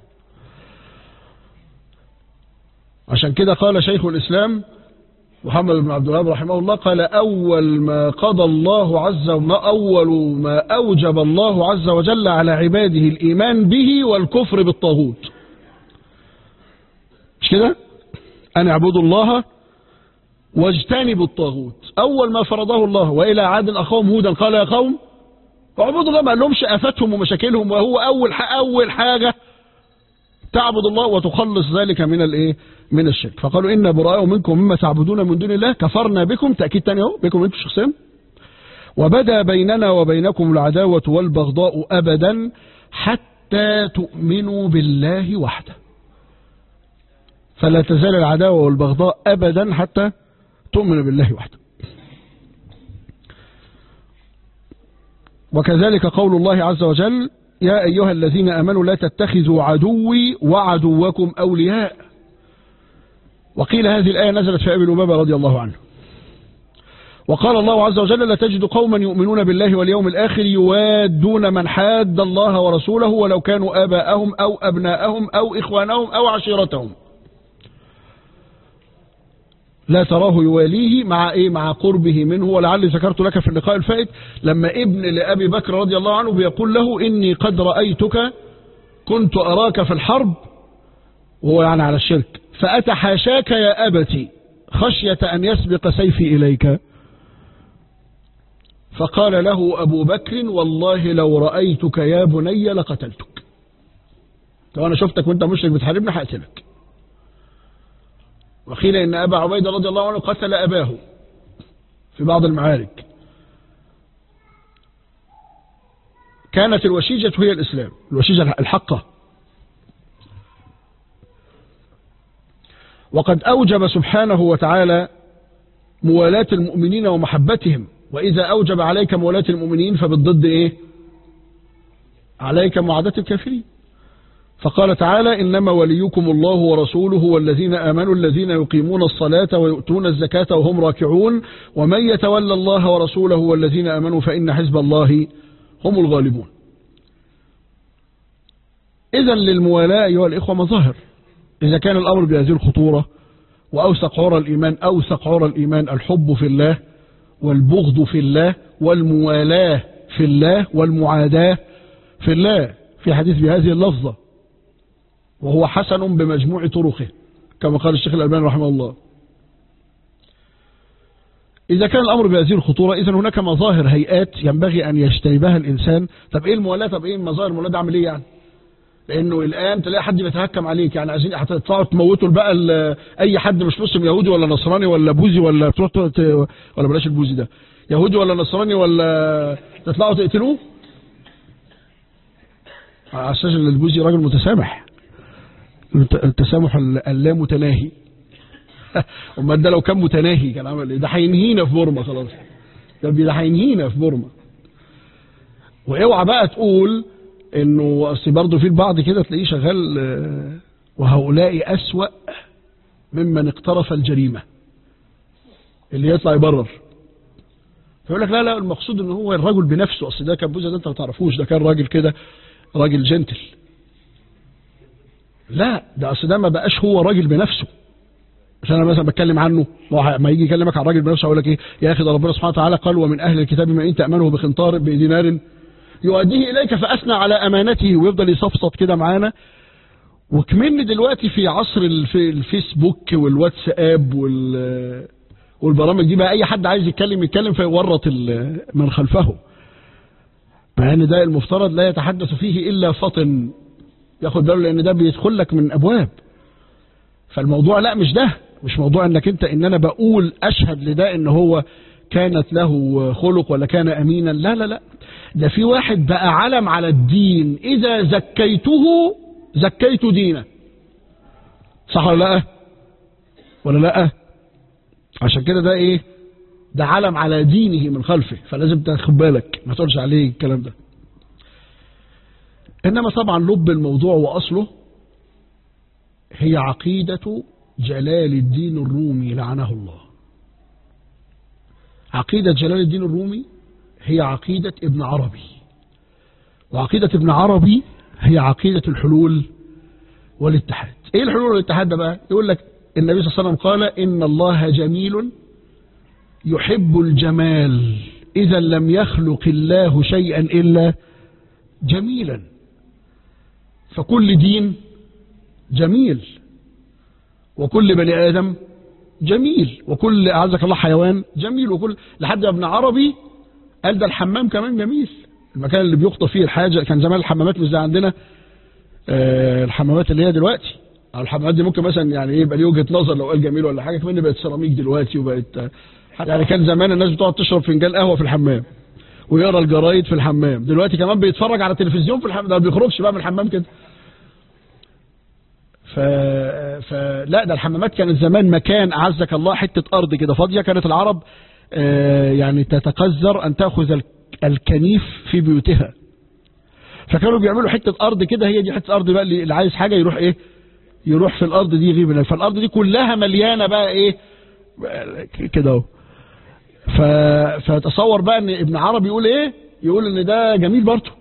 عشان كده قال شيخ الإسلام محمد بن عبد الوهاب رحمه الله، قال: أول ما قضى الله عز وجل أول ما أوجب الله عز وجل على عباده الإيمان به والكفر بالطاغوت. مش كده؟ أن اعبدوا الله واجتنبوا الطاغوت. أول ما فرضه الله وإلى عاد أخاهم هودا قال يا قوم اعبدوا الله، ما قالهمش آفاتهم ومشاكلهم، وهو أول أول حاجة تعبد الله وتخلص ذلك من الايه من الشرك. فقالوا إنا براء منكم مما تعبدون من دون الله كفرنا بكم، تأكيد تاني اهو، بكم انتم شخصيا، وبدا بيننا وبينكم العداوة والبغضاء أبدا حتى تؤمنوا بالله وحده. فلا تزال العداوة والبغضاء أبدا حتى تؤمنوا بالله وحده. وكذلك قول الله عز وجل يا أيها الذين آمنوا لا تتخذوا عدوي وعدوكم أولياء. وقيل هذه الآية نزلت في أبي لبابة رضي الله عنه. وقال الله عز وجل لا تجد قوما يؤمنون بالله واليوم الآخر يوادون من حاد الله ورسوله ولو كانوا آباءهم أو أبناءهم أو إخوانهم أو عشيرتهم. لا تراه يواليه مع إيه؟ مع قربه منه. ولعلي ذكرت لك في اللقاء الفائت لما ابن لأبي بكر رضي الله عنه بيقول له إني قد رأيتك كنت أراك في الحرب، وهو يعني على الشرك، فأتحاشاك يا أبتي خشية أن يسبق سيفي إليك. فقال له أبو بكر والله لو رأيتك يا بني لقتلتك، لو أنا شفتك وأنت مشرك بتحاربني هقتلك. وقيل إن أبا عبيدة رضي الله عنه قتل أباه في بعض المعارك. كانت الوشيجة هي الإسلام، الوشيجة الحقة. وقد أوجب سبحانه وتعالى موالاة المؤمنين ومحبتهم، وإذا أوجب عليك موالاة المؤمنين فبالضد إيه؟ عليك معاداة الكافرين. فقال تعالى إنما وليكم الله ورسوله والذين آمنوا الذين يقيمون الصلاة ويؤتون الزكاة وهم راكعون ومن يتولى الله ورسوله والذين آمنوا فإن حزب الله هم الغالبون. إذن للموالاة أيها الإخوة مظاهر. إذا كان الأمر بهذه الخطورة وأوثق عرى الإيمان، أوثق عرى الإيمان الحب في الله والبغض في الله والموالاة في الله والمعاداة في الله، في حديث بهذه اللفظة وهو حسن بمجموع طرقه كما قال الشيخ الألباني رحمه الله. إذا كان الأمر بهذه الخطورة إذن هناك مظاهر هيئات ينبغي أن يجتنبها الإنسان. طب إيه الموالاة؟ طب إيه مظاهر الموالاة؟ عمل إيه يعني؟ لأنه الآن تلاقي حد بيتهكم عليك، يعني عايزين هتطلعوا تموتوا بقى أي حد مش مسلم، يهودي ولا نصراني ولا بوذي ولا تروح ولا بلاش البوذي ده، يهودي ولا نصراني ولا تطلعوا تقتلوه. على أساس إن البوذي راجل متسامح، التسامح اللامتناهي. وما ده لو كان متناهي كان عمل ايه؟ ده هينهينا في بورما خلاص، ده هينهينا في بورما. واوعى بقى تقول انه اصل برضه في البعض كده تلاقيه شغال وهؤلاء اسوأ ممن اقترف الجريمة، اللي يطلع يبرر فيقول لك لا لا المقصود ان هو الرجل بنفسه، اصل ده كان بوذا ده انت ما تعرفوش، ده كان راجل كده راجل جنتل. لا ده اصل ده ما بقاش هو راجل بنفسه. عشان انا مثلا بتكلم عنه ما يجي يكلمك عن راجل بنفسه اقول لك ايه يا اخي ده ربنا سبحانه وتعالى قال ومن اهل الكتاب ما ان تامنه بقنطار بدينار يؤديه اليك فاثنى على امانته، ويفضل يصفصط كده معانا. وكمان دلوقتي في عصر الفيسبوك والواتساب والبرامج دي بقى اي حد عايز يتكلم يتكلم فيورط من خلفه، مع ان ده المفترض لا يتحدث فيه الا فطن ياخد باله، لان ده بيدخل لك من ابواب. فالموضوع لا مش ده، مش موضوع انك انت ان انا بقول اشهد لده ان هو كانت له خلق ولا كان امينا، لا لا لا، ده في واحد بقى علم على الدين اذا زكيته زكيت دينه. صح ولا لا؟ ولا لا؟ عشان كده ده ايه؟ ده علم على دينه من خلفه، فلازم تاخد بالك ما تقولش عليه الكلام ده. انما طبعا لب الموضوع واصله هي عقيدة جلال الدين الرومي لعنه الله. عقيدة جلال الدين الرومي هي عقيدة ابن عربي، وعقيدة ابن عربي هي عقيدة الحلول والاتحاد. ايه الحلول والاتحاد ده بقى؟ يقول لك النبي صلى الله عليه وسلم قال ان الله جميل يحب الجمال اذا لم يخلق الله شيئا الا جميلا. فكل دين جميل، وكل بني آدم جميل، وكل أعزك الله حيوان جميل، وكل لحد ابن عربي قال ده الحمام كمان جميل، المكان اللي بيخطى فيه الحاجة. كان زمان الحمامات مش زي عندنا آه الحمامات اللي هي دلوقتي، أو الحمامات دي ممكن مثلا يعني ايه يبقى ليه وجهة نظر لو قال جميل ولا حاجة، كمان بقت سيراميك دلوقتي وبقت يعني كان زمان الناس بتقعد تشرب فنجان قهوة في الحمام ويقرا الجرايد في الحمام، دلوقتي كمان بيتفرج على التلفزيون في الحمام، ده ما بيخرجش بقى من الحمام كده. ف... فلا ده الحمامات كانت زمان مكان أعزك الله حتة أرض كده فاضية، كانت العرب آه يعني تتقذر أن تأخذ الكنيف في بيوتها، فكانوا بيعملوا حتة أرض كده، هي دي حتة أرض بقى اللي عايز حاجة يروح إيه يروح في الأرض دي يغيب منها، فالأرض دي كلها مليانة بقى إيه كده اهو. ف... فتصور بقى ان ابن عربي يقول ايه، يقول ان ده جميل برضه.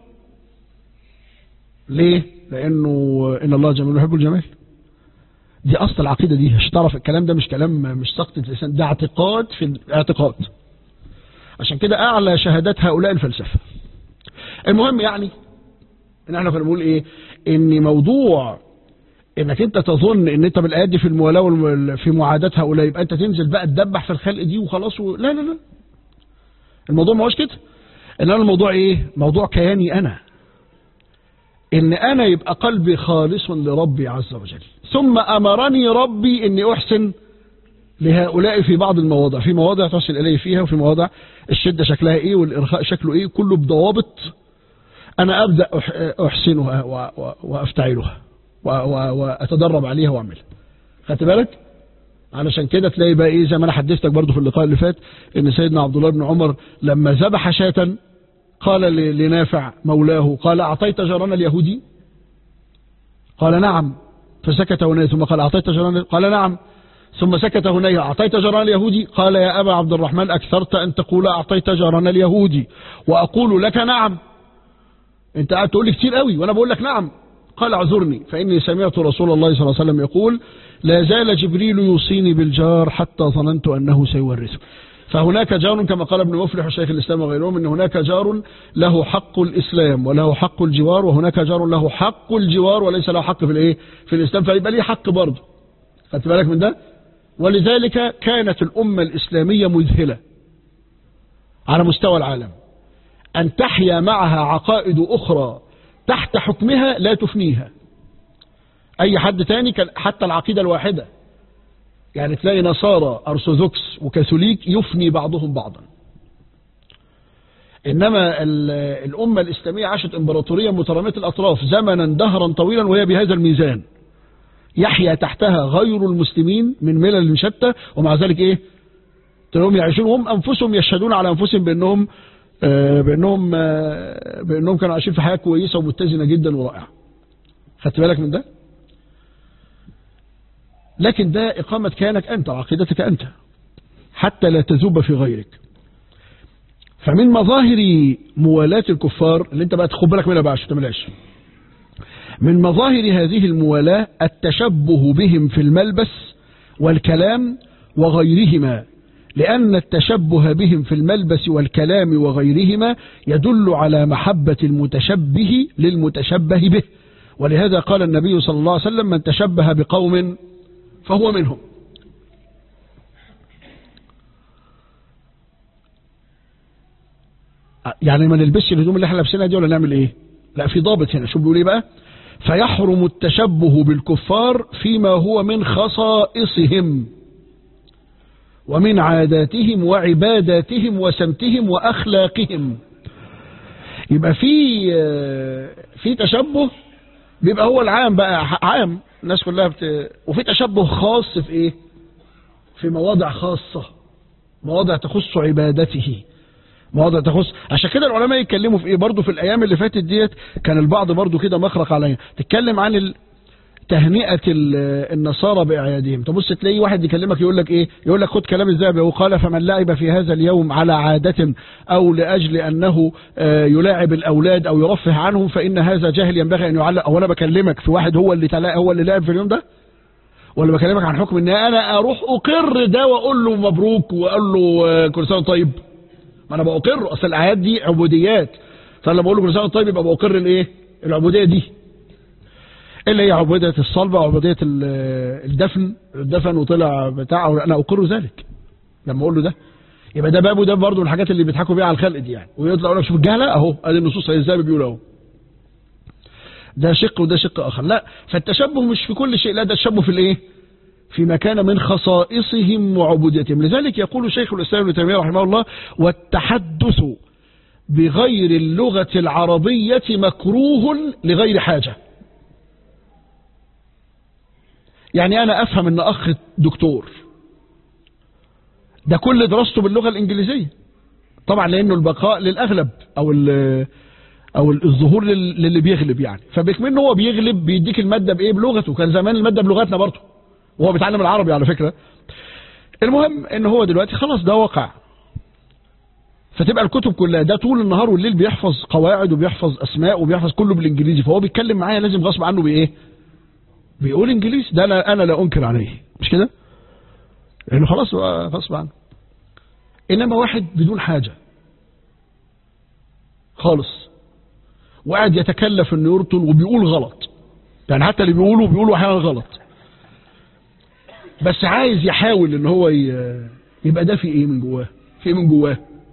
ليه؟ لانه ان الله جميل يحب الجمال. دي اصل العقيده دي، عشان تعرف الكلام ده مش كلام مش سقطة لسان، ده اعتقاد في الاعتقاد. عشان كده اعلى شهادات هؤلاء الفلسفه. المهم يعني ان احنا كنا بنقول ايه، ان موضوع انك انت تظن ان انت بالايات دي في الموالاه في معاداه هؤلاء يبقى انت تنزل بقى تدبح في الخلق دي وخلاص و... لا لا لا، الموضوع ما هوش كده. ان انا الموضوع ايه، موضوع كياني انا، ان انا يبقى قلبي خالص لربي عز وجل، ثم امرني ربي اني احسن لهؤلاء في بعض المواضع، في مواضع تصل الي فيها، وفي مواضع الشده شكلها ايه والارخاء شكله ايه، كله بضوابط انا ابدا احسنها وافتعلها واتدرب عليها واعملها. خدت بالك؟ علشان كده تلاقي بقى ايه زي ما انا حدثتك برضو في اللقاء اللي فات، ان سيدنا عبد الله بن عمر لما ذبح شاة قال لنافع مولاه، قال اعطيت جارنا اليهودي؟ قال نعم، فسكت هنيه، ثم قال اعطيت جارنا؟ قال نعم، ثم سكت هنيه، اعطيت جارنا اليهودي؟ قال يا ابا عبد الرحمن اكثرت ان تقول اعطيت جارنا اليهودي واقول لك نعم، انت قاعد تقول لي كتير قوي وانا بقول لك نعم. قال اعذرني فاني سمعت رسول الله صلى الله عليه وسلم يقول لا زال جبريل يوصيني بالجار حتى ظننت انه سيورثه. فهناك جار كما قال ابن مفلح وشيخ الاسلام وغيرهم، ان هناك جار له حق الاسلام وله حق الجوار، وهناك جار له حق الجوار وليس له حق في الايه في الاسلام، فيبقى ليه حق برضه. خدت بالك من ده؟ ولذلك كانت الامه الاسلاميه مذهله على مستوى العالم، ان تحيا معها عقائد اخرى تحت حكمها لا تفنيها. اي حد تاني كان حتى العقيدة الواحدة، يعني تلاقي نصارى ارثوذكس وكاثوليك يفني بعضهم بعضا، انما الامة الاسلامية عاشت امبراطورية مترامية الاطراف زمنا دهرا طويلا وهي بهذا الميزان، يحيا تحتها غير المسلمين من ملل شتى، ومع ذلك ايه تلاقيهم يعيشون هم انفسهم يشهدون على انفسهم بانهم آه بانهم آه بانهم كانوا عايشين في حياة كويسة ومتزنة جدا ورائعة. خدت بالك من ده؟ لكن ده إقامة كيانك أنت وعقيدتك أنت حتى لا تذوب في غيرك. فمن مظاهر موالاة الكفار اللي انت بقى تخد بالك منها بقى عشان تملاش، من مظاهر هذه الموالاة التشبه بهم في الملبس والكلام وغيرهما، لأن التشبه بهم في الملبس والكلام وغيرهما يدل على محبة المتشبه للمتشبه به، ولهذا قال النبي صلى الله عليه وسلم من تشبه بقوم فهو منهم. يعني ما نلبسش الهدوم اللي احنا لابسينها دي ولا نعمل ايه؟ لا، في ضابط هنا. شو بيقول ايه بقى؟ فيحرم التشبه بالكفار فيما هو من خصائصهم ومن عاداتهم وعباداتهم وسمتهم واخلاقهم. يبقى في في تشبه بيبقى هو العام بقى، عام الناس كلها بت... وفي تشبه خاص في ايه؟ في مواضع خاصة، مواضع تخص عبادته، مواضع تخص. عشان كده العلماء يتكلموا في ايه برضو في الايام اللي فاتت ديت، كان البعض برضو كده مخرق عليها تتكلم عن ال... تهنئة النصارى بأعيادهم. تبص تلاقي واحد يكلمك يقول لك ايه، يقول لك خد كلام الذهبي وقال فمن لعب في هذا اليوم على عادة او لاجل انه يلاعب الاولاد او يرفه عنهم فان هذا جاهل ينبغي ان يعلق. او انا بكلمك في واحد هو اللي تلا هو اللي لعب في اليوم ده، ولا بكلمك عن حكم ان انا اروح اقر ده واقول له مبروك واقول له كل سنه طيب؟ ما انا بقر، اصل الاعياد دي عبوديات، فلما بقول له كل سنه طيب يبقى بقر الايه؟ العبوديه دي. اللي هي عبودية الصلب وعبودية الدفن الدفن وطلع بتاع، انا اقر ذلك لما اقول له ده. يبقى ده بابه ده برضه من الحاجات اللي بيضحكوا بيها على الخلق دي يعني، ويطلع يقول لك شوف الجهله اهو ادي النصوص ازاي بيقول اهو. ده شق وده شق اخر. لا، فالتشبه مش في كل شيء، لا ده التشبه في الايه؟ فيما كان من خصائصهم وعبوديتهم. لذلك يقول شيخ الاسلام ابن تيميه رحمه الله: والتحدث بغير اللغة العربية مكروه لغير حاجة. يعني أنا أفهم أن أخ دكتور ده كل دراسته باللغة الإنجليزية طبعا، لأنه البقاء للأغلب أو أو الظهور للي بيغلب يعني، فبكمن هو بيغلب بيديك المادة بإيه؟ بلغته. كان زمان المادة بلغتنا برضه وهو بيتعلم العربي على فكرة. المهم أن هو دلوقتي خلاص ده واقع، فتبقى الكتب كلها ده طول النهار والليل بيحفظ قواعد وبيحفظ أسماء وبيحفظ كله بالإنجليزي، فهو بيتكلم معايا لازم غصب عنه بإيه؟ بيقول إنجليزي. ده أنا, أنا لا أنكر عليه، مش كده؟ لأنه خلاص غصب عنه. إنما واحد بدون حاجة خالص وقاعد يتكلف إنه يرطل وبيقول غلط، يعني حتى اللي بيقولوا بيقولوا أحيانا غلط، بس عايز يحاول إن هو يبقى ده في إيه من جواه؟ في إيه من جواه؟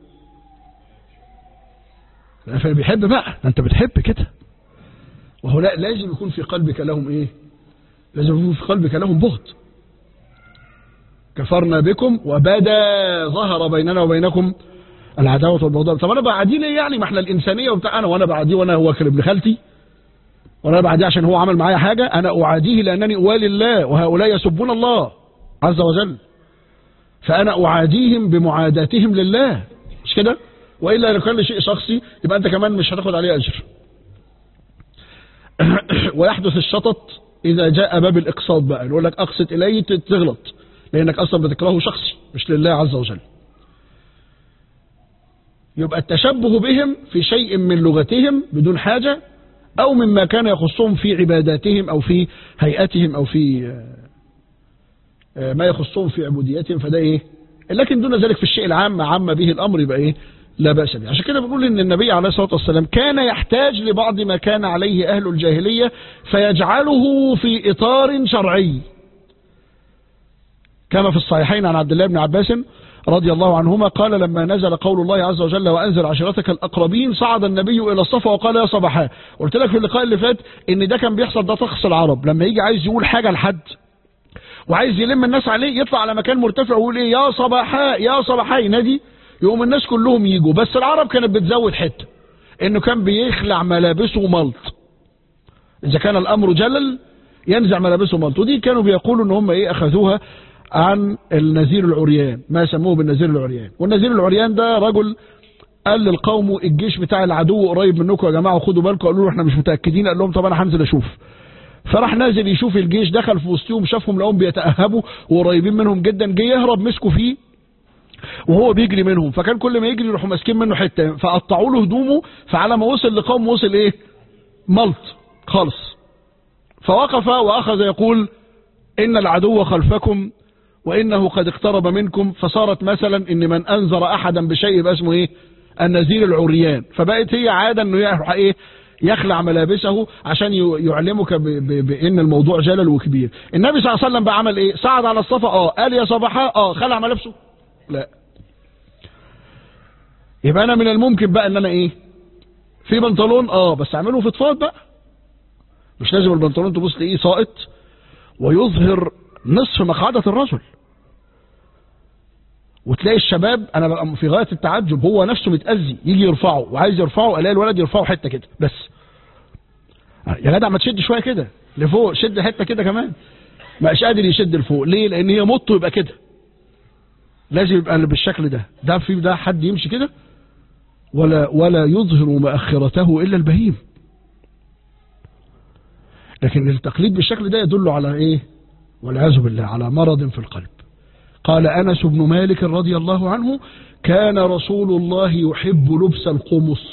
فبيحب بقى، أنت بتحب كده، وهو لا لازم يكون في قلبك لهم إيه؟ لازم يكون في قلبك لهم بغض. كفرنا بكم وبدا ظهر بيننا وبينكم العداوة والبغضاء. طب أنا بعديه ليه يعني؟ ما احنا الإنسانية وبتاع، أنا وأنا بعديه وأنا هو كان ابن خالتي، وأنا بعديه عشان هو عمل معايا حاجة، أنا أعاديه لأنني أوالي الله وهؤلاء يسبون الله عز وجل، فأنا أعاديهم بمعاداتهم لله، مش كده؟ وإلا لو كان شيء شخصي يبقى أنت كمان مش هتاخد عليه أجر. ويحدث الشطط إذا جاء باب الإقساط بقى، يقول لك أقسط إليه تغلط لأنك أصلا بتكرهه شخصي مش لله عز وجل. يبقى التشبه بهم في شيء من لغتهم بدون حاجة، أو مما كان يخصهم في عباداتهم أو في هيئتهم أو في ما يخصهم في عبوديتهم، فده إيه؟ لكن دون ذلك في الشيء العام عام به الأمر يبقى إيه؟ لا بأس به. عشان كده بنقول إن النبي عليه الصلاة والسلام كان يحتاج لبعض ما كان عليه أهل الجاهلية فيجعله في إطار شرعي، كما في الصحيحين عن عبد الله بن عباس رضي الله عنهما قال: لما نزل قول الله عز وجل وأنزل عشيرتك الأقربين صعد النبي إلى الصفا وقال: يا صباحا. قلت لك في اللقاء اللي فات إن ده كان بيحصل، ده طقس العرب لما يجي عايز يقول حاجة لحد وعايز يلم الناس عليه يطلع على مكان مرتفع ويقول إيه؟ يا صباحا يا صباحا، ينادي، يقوم الناس كلهم يجوا. بس العرب كانت بتزود حتة، إنه كان بيخلع ملابسه ملط، إذا كان الأمر جلل ينزع ملابسه ملط. ودي كانوا بيقولوا إن هم إيه؟ أخذوها عن النذير العريان، ما سموه بالنذير العريان. والنذير العريان ده رجل قال للقوم الجيش بتاع العدو قريب منكم يا جماعه وخدوا بالكم. قالوا له احنا مش متاكدين. قال لهم طب انا هنزل اشوف. فراح نازل يشوف الجيش، دخل في وسطهم شافهم لقوهم بيتاهبوا وقريبين منهم جدا، جه يهرب مسكوا فيه وهو بيجري منهم، فكان كل ما يجري يروحوا ماسكين منه حته فقطعوا له هدومه، فعلى ما وصل لقوم وصل ايه؟ ملط خالص. فوقف واخذ يقول: ان العدو خلفكم وإنه قد اقترب منكم. فصارت مثلا إن من أنذر أحدا بشيء يبقى اسمه إيه؟ النذير العريان. فبقت هي عادة إنه يروح إيه؟ يخلع ملابسه عشان يعلمك بأن الموضوع جلل وكبير. النبي صلى الله عليه وسلم بقى عمل إيه؟ صعد على الصفا، آه قال يا صباحا، آه خلع ملابسه؟ لا. يبقى أنا من الممكن بقى إن أنا إيه؟ في بنطلون، آه بس أعمله فضفاض بقى، مش لازم البنطلون تبص لإيه ساقط ويظهر نصف مقعدة الرجل. وتلاقي الشباب، انا بقى في غاية التعجب، هو نفسه متأذي يجي يرفعه وعايز يرفعه، الاقي الولد يرفعه حتة كده بس. يا جدع ما تشد شوية كده لفوق، شد حتة كده كمان. ما بقاش قادر يشد لفوق، ليه؟ لان هي مطه يبقى كده، لازم يبقى بالشكل ده. ده في ده حد يمشي كده؟ ولا ولا يظهر مؤخرته الا البهيم. لكن التقليد بالشكل ده يدل على ايه؟ والعياذ بالله على مرض في القلب. قال أنس بن مالك رضي الله عنه: كان رسول الله يحب لبس القمص.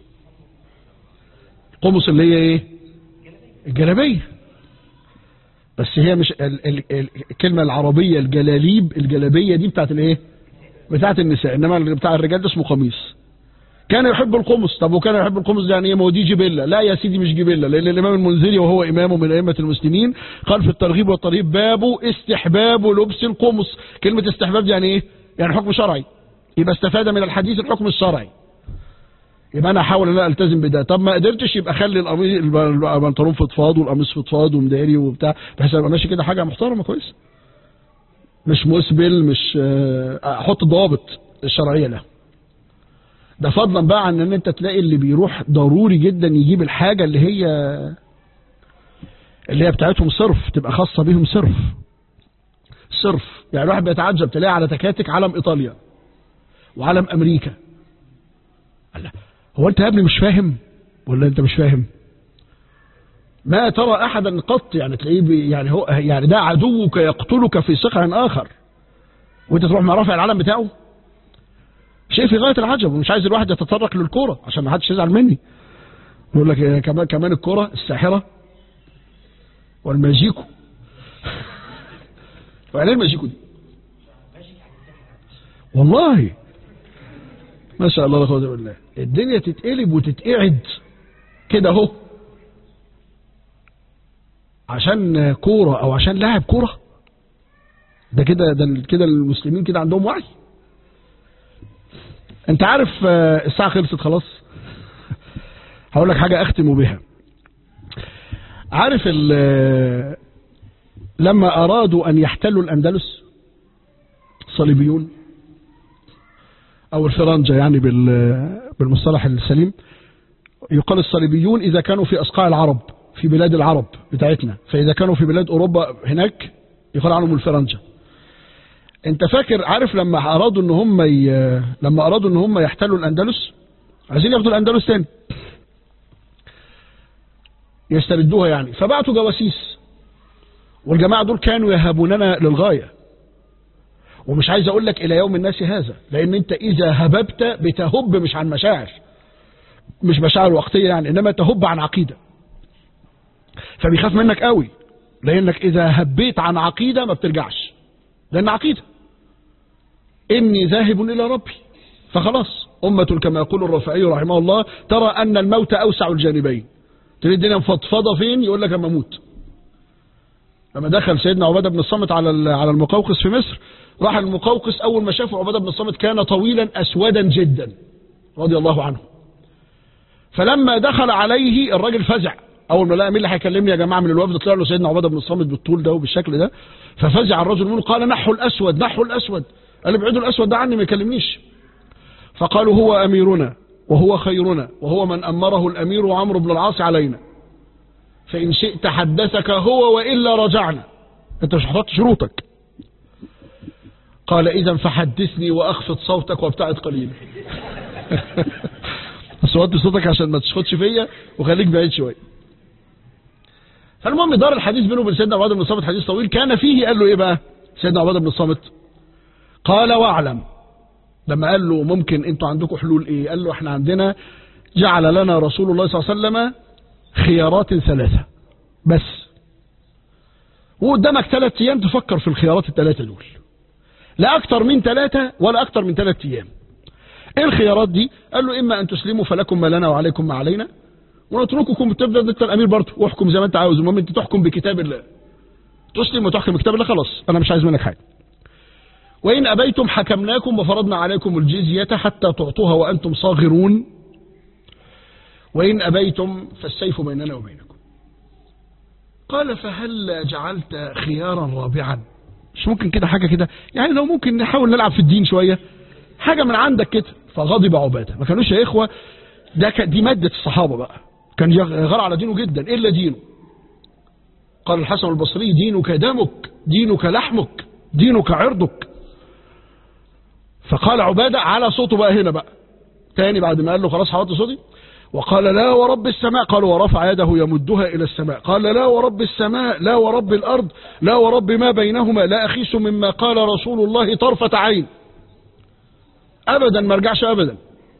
القمص اللي هي ايه؟ الجلابية. بس هي مش ال ال ال الكلمة العربية الجلاليب، الجلابية دي بتاعت الايه؟ بتاعت النساء، انما بتاع الرجال ده اسمه قميص. كان يحب القمص. طب وكان يحب القمص يعني ايه؟ ما هو دي جبله. لا يا سيدي مش جبله، لان الامام المنذري وهو امام من ائمه المسلمين قال في الترغيب والترهيب باب استحباب لبس القمص. كلمه استحباب يعني ايه؟ يعني حكم شرعي. يبقى استفاد من الحديث الحكم الشرعي، يبقى انا احاول ان انا التزم بده. طب ما قدرتش يبقى خلي القميص البنطلون فضفاض والقميص فضفاض ومداري وبتاع، بحيث ابقى ماشي كده حاجه محترمه كويس، مش مسبل، مش احط الضوابط الشرعيه له. ده فضلا بقى عن ان انت تلاقي اللي بيروح ضروري جدا يجيب الحاجه اللي هي اللي هي بتاعتهم صرف، تبقى خاصه بيهم صرف صرف. يعني الواحد بيتعجب تلاقي على تكاتك علم ايطاليا وعلم امريكا. الله، هو انت يا ابني مش فاهم ولا انت مش فاهم؟ ما ترى احدا قط يعني تلاقيه يعني هو يعني ده عدوك يقتلك في صقع اخر، وانت تروح مع رافع العلم بتاعه. شيء في غايه العجب. ومش عايز الواحد يتطرق للكوره عشان ما حدش يزعل مني. يقول لك كمان كمان الكوره الساحره والماجيكو. وعليه الماجيكو دي والله ما شاء الله لا قوه الا بالله. الدنيا تتقلب وتتقعد كده اهو عشان كوره او عشان لاعب كوره. ده كده ده كده المسلمين كده عندهم وعي. انت عارف الساعه خلصت خلاص. هقول لك حاجه اختم بها. عارف لما ارادوا ان يحتلوا الاندلس الصليبيون او الفرنجة يعني بالمصطلح السليم، يقال الصليبيون اذا كانوا في اصقاع العرب في بلاد العرب بتاعتنا، فاذا كانوا في بلاد اوروبا هناك يقال عنهم الفرنجة. انت فاكر عارف لما ارادوا ان هم ي... لما ارادوا ان هم يحتلوا الاندلس، عايزين ياخدوا الاندلس تاني يستردوها يعني، فبعتوا جواسيس، والجماعه دول كانوا يهابوننا للغايه. ومش عايز اقول لك الى يوم الناس هذا، لان انت اذا هببت بتهب مش عن مشاعر، مش مشاعر وقتيه يعني، انما تهب عن عقيده. فبيخاف منك قوي، لانك اذا هبيت عن عقيده ما بترجعش، لان عقيده اني ذاهب الى ربي. فخلاص امه كما يقول الرافعي رحمه الله ترى ان الموت اوسع الجانبين. تريد الدنيا مفضفضه فين؟ يقول لك اما اموت. لما دخل سيدنا عباده بن الصامت على على المقوقس في مصر، راح المقوقس اول ما شافه عباده بن الصامت كان طويلا اسودا جدا رضي الله عنه. فلما دخل عليه الراجل فزع، اول ما لقى مين اللي هيكلمني يا جماعه من الوفد، طلع له سيدنا عباده بن الصامت بالطول ده وبالشكل ده. ففزع الرجل منه قال نحوا الاسود نحوا الاسود. قال ابعدوا الاسود ده عني ما يكلمنيش. فقالوا هو اميرنا وهو خيرنا وهو من امره الامير عمرو بن العاص علينا، فان شئت حدثك هو والا رجعنا. انت مش هتحط شروطك. قال اذا فحدثني واخفض صوتك وابتعد قليلا. صوت صوتك عشان ما تشخطش فيا وخليك بعيد شويه. فالمهم دار الحديث بينه وبين سيدنا عباده بن الصامت حديث طويل كان فيه. قال له ايه بقى سيدنا عباده بن الصامت؟ قال واعلم. لما قال له ممكن انتوا عندكم حلول ايه؟ قال له احنا عندنا جعل لنا رسول الله صلى الله عليه وسلم خيارات ثلاثه بس، وقدامك ثلاث ايام تفكر في الخيارات الثلاثه دول، لا اكتر من ثلاثه ولا اكتر من ثلاث ايام. ايه الخيارات دي؟ قال له اما ان تسلموا فلكم ما لنا وعليكم ما علينا، ونترككم تبدا انت الامير برضه واحكم زي ما انت عاوز، المهم انت تحكم بكتاب الله. تسلم وتحكم بكتاب الله خلاص انا مش عايز منك حاجه. وان ابيتم حكمناكم وفرضنا عليكم الجزيه حتى تعطوها وانتم صاغرون، وان ابيتم فالسيف بيننا وبينكم. قال فهل جعلت خيارا رابعا؟ مش ممكن كده حاجه كده يعني، لو ممكن نحاول نلعب في الدين شويه حاجه من عندك كده. فغضب عباده. ما كانوش يا اخوه ده دي ماده الصحابه بقى، كان يغار على دينه جدا الا دينه. قال الحسن البصري دينك دمك دينك لحمك دينك عرضك. فقال عباده على صوته بقى هنا بقى تاني بعد ما قال له خلاص حوطي صوتي، وقال لا ورب السماء. قال ورفع يده يمدها الى السماء. قال لا ورب السماء لا ورب الارض لا ورب ما بينهما لا اخيس مما قال رسول الله طرفة عين. ابدا ما رجعش ابدا.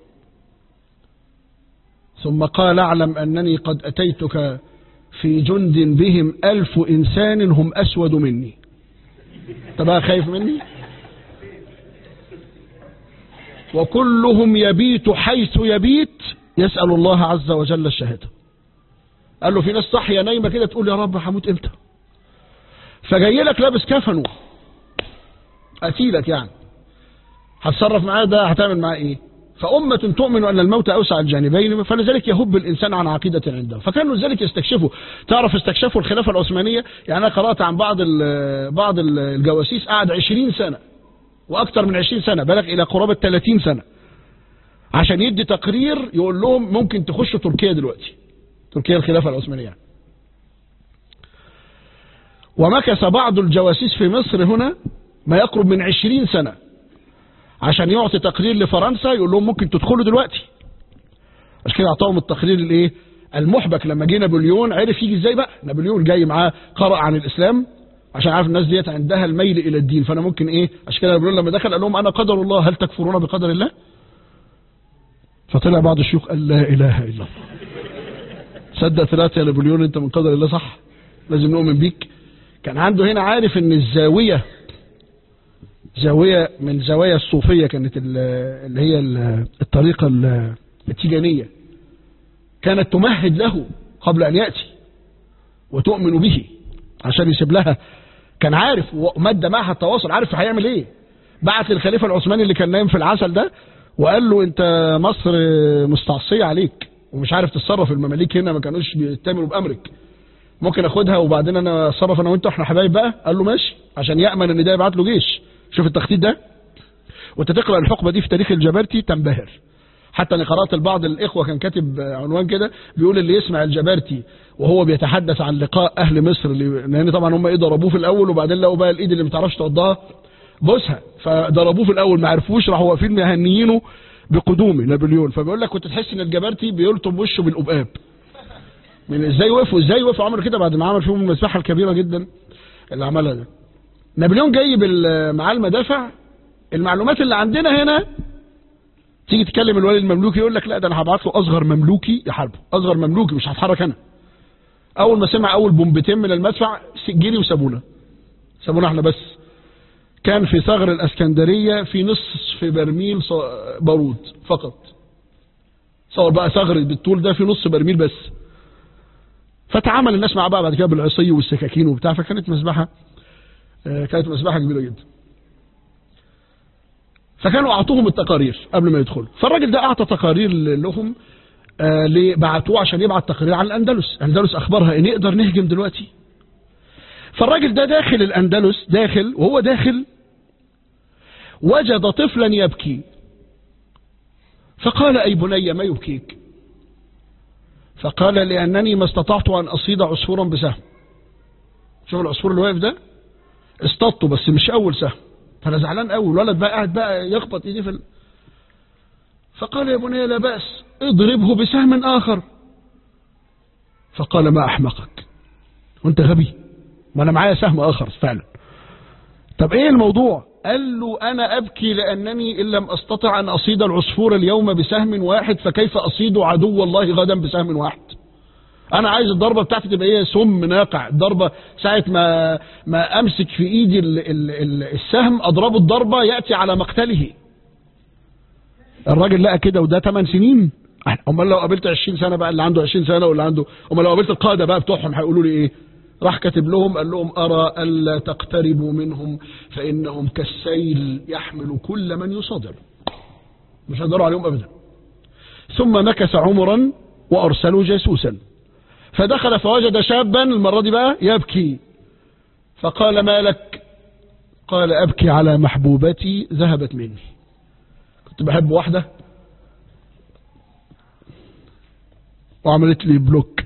ثم قال اعلم انني قد اتيتك في جند بهم الف انسان هم اسود مني. انت بقى خايف مني؟ وكلهم يبيت حيث يبيت يسأل الله عز وجل الشهادة. قال له في ناس صحية نايمة كده تقول يا رب هموت امتى، فجاي لك لابس كفنه قتيلك، يعني هتصرف معاه ده هتعمل معاه ايه؟ فأمة تؤمن أن الموت أوسع الجانبين، فلذلك يهب الإنسان عن عقيدة عنده. فكانوا لذلك يستكشفوا. تعرف استكشفوا الخلافة العثمانية؟ يعني أنا قرأت عن بعض بعض الجواسيس قعد عشرين سنة وأكثر من عشرين سنة، بلغ إلى قرابة ثلاثين سنة، عشان يدي تقرير يقول لهم ممكن تخشوا تركيا دلوقتي، تركيا الخلافة العثمانية. ومكث بعض الجواسيس في مصر هنا ما يقرب من عشرين سنة عشان يعطي تقرير لفرنسا يقول لهم ممكن تدخلوا دلوقتي. عشان كده اعطاهم التقرير الايه المحبك. لما جه نابليون عرف يجي ازاي بقى. نابليون جاي معاه قرأ عن الاسلام عشان عارف الناس ديت عندها الميل الى الدين، فانا ممكن ايه. عشان كده نابليون لما دخل قال لهم انا قدر الله هل تكفرون بقدر الله؟ فطلع بعض الشيوخ قال لا اله الا الله. صدق ثلاثة يا نابليون انت من قدر الله صح، لازم نؤمن بيك. كان عنده هنا عارف ان الزاوية زاوية من زوايا الصوفية كانت اللي هي الطريقة التيجانية، كانت تمهد له قبل أن يأتي وتؤمن به عشان يسيب لها. كان عارف ومد معها التواصل، عارف هيعمل ايه. بعت للخليفة العثماني اللي كان نايم في العسل ده وقال له انت مصر مستعصية عليك ومش عارف تتصرف، المماليك هنا ما كانوش بيتامروا بأمرك، ممكن اخدها وبعدين انا اتصرف انا وانت احنا حبايب بقى. قال له ماشي، عشان يأمن ان ده يبعت له جيش. شوف التخطيط ده. وانت تقرأ الحقبة دي في تاريخ الجبرتي تنبهر. حتى انا قرأت لبعض الاخوة كان كاتب عنوان كده بيقول اللي يسمع الجبرتي وهو بيتحدث عن لقاء اهل مصر، لان طبعا هم ايه ضربوه في الاول وبعدين لقوا بقى الايد اللي ما تعرفش تقضها بوسها، فضربوه في الاول ما عرفوش، راحوا واقفين مهنيينه بقدومه نابليون. فبيقول لك كنت تحس ان الجبرتي بيلطم وشه بالقباب من ازاي وقفوا ازاي وقفوا عملوا كده بعد ما عمل فيهم المساحه الكبيره جدا اللي عملها ده. نابليون جاي معاه المدافع. المعلومات اللي عندنا هنا تيجي تكلم الولي المملوكي يقول لك لا ده انا هبعت له اصغر مملوكي يحاربه، اصغر مملوكي مش هتحرك انا. اول ما سمع اول بومبتين من المدفع سجلي وسابونا سابونا احنا بس. كان في ثغر الاسكندريه في نصف برميل بارود فقط. صور بقى ثغر بالطول ده في نص برميل بس. فتعامل الناس مع بعض بعد كده بالعصي والسكاكين وبتاع، فكانت مذبحه كانت مذبحه كبيره جدا. فكانوا اعطوهم التقارير قبل ما يدخلوا. فالراجل ده اعطى تقارير لهم آه اللي بعتوه عشان يبعت تقارير عن الاندلس. الاندلس اخبارها ان نقدر نهجم دلوقتي. فالراجل ده داخل الاندلس، داخل وهو داخل وجد طفلا يبكي فقال اي بني ما يبكيك؟ فقال لانني ما استطعت ان اصيد عصفورا بسهم. شوف العصفور اللي واقف ده اصطدته بس مش اول سهم، فانا زعلان قوي. الولد بقى قاعد بقى يخبط ايديه في ال... فقال يا بني لا بأس اضربه بسهم اخر. فقال ما احمقك وانت غبي، ما انا معايا سهم اخر فعلا. طب ايه الموضوع؟ قال له انا ابكي لانني ان لم استطع ان اصيد العصفور اليوم بسهم واحد فكيف اصيد عدو الله غدا بسهم واحد. انا عايز الضربه بتاعتي تبقى ايه؟ سم ناقع. الضربه ساعه ما ما امسك في ايدي ال ال ال السهم اضربه الضربه ياتي على مقتله. الراجل لقى كده وده ثمان سنين. امال لو قابلت عشرين سنه بقى اللي عنده عشرين سنه واللي عنده، امال لو قابلت القاده بقى بتوعهم هيقولوا لي ايه؟ راح كاتب لهم قال لهم ارى الا تقتربوا منهم فانهم كالسيل يحمل كل من يصادر. مش هيقدروا عليهم ابدا. ثم مكث عمرا وارسلوا جاسوسا فدخل فوجد شابا المرة دي بقى يبكي. فقال ما لك؟ قال أبكي على محبوبتي ذهبت مني. كنت بحب واحدة وعملت لي بلوك.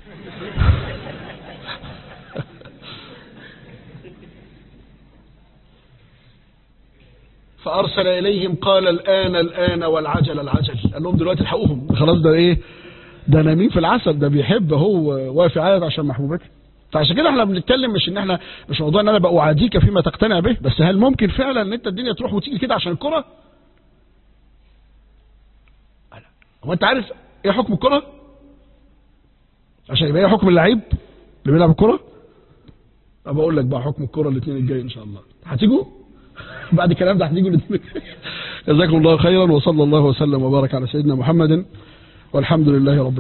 فأرسل إليهم قال الآن الآن والعجل العجل. قال لهم دلوقتي الحقوهم خلاص ده إيه؟ ده نايمين في العسل، ده بيحب هو واقف يعيط عشان محبوبته. فعشان كده احنا بنتكلم مش ان احنا مش موضوع ان انا بقى اعاديك فيما تقتنع به، بس هل ممكن فعلا ان انت الدنيا تروح وتيجي كده عشان الكرة؟ هو انت عارف ايه حكم الكرة؟ عشان يبقى ايه حكم اللعيب اللي بيلعب الكرة؟ طب اقول لك بقى حكم الكرة الاثنين الجاي ان شاء الله. هتيجوا؟ بعد الكلام ده هتيجوا الاثنين جزاكم الله خيرا، وصلى الله وسلم وبارك على سيدنا محمد، والحمد لله رب العالمين.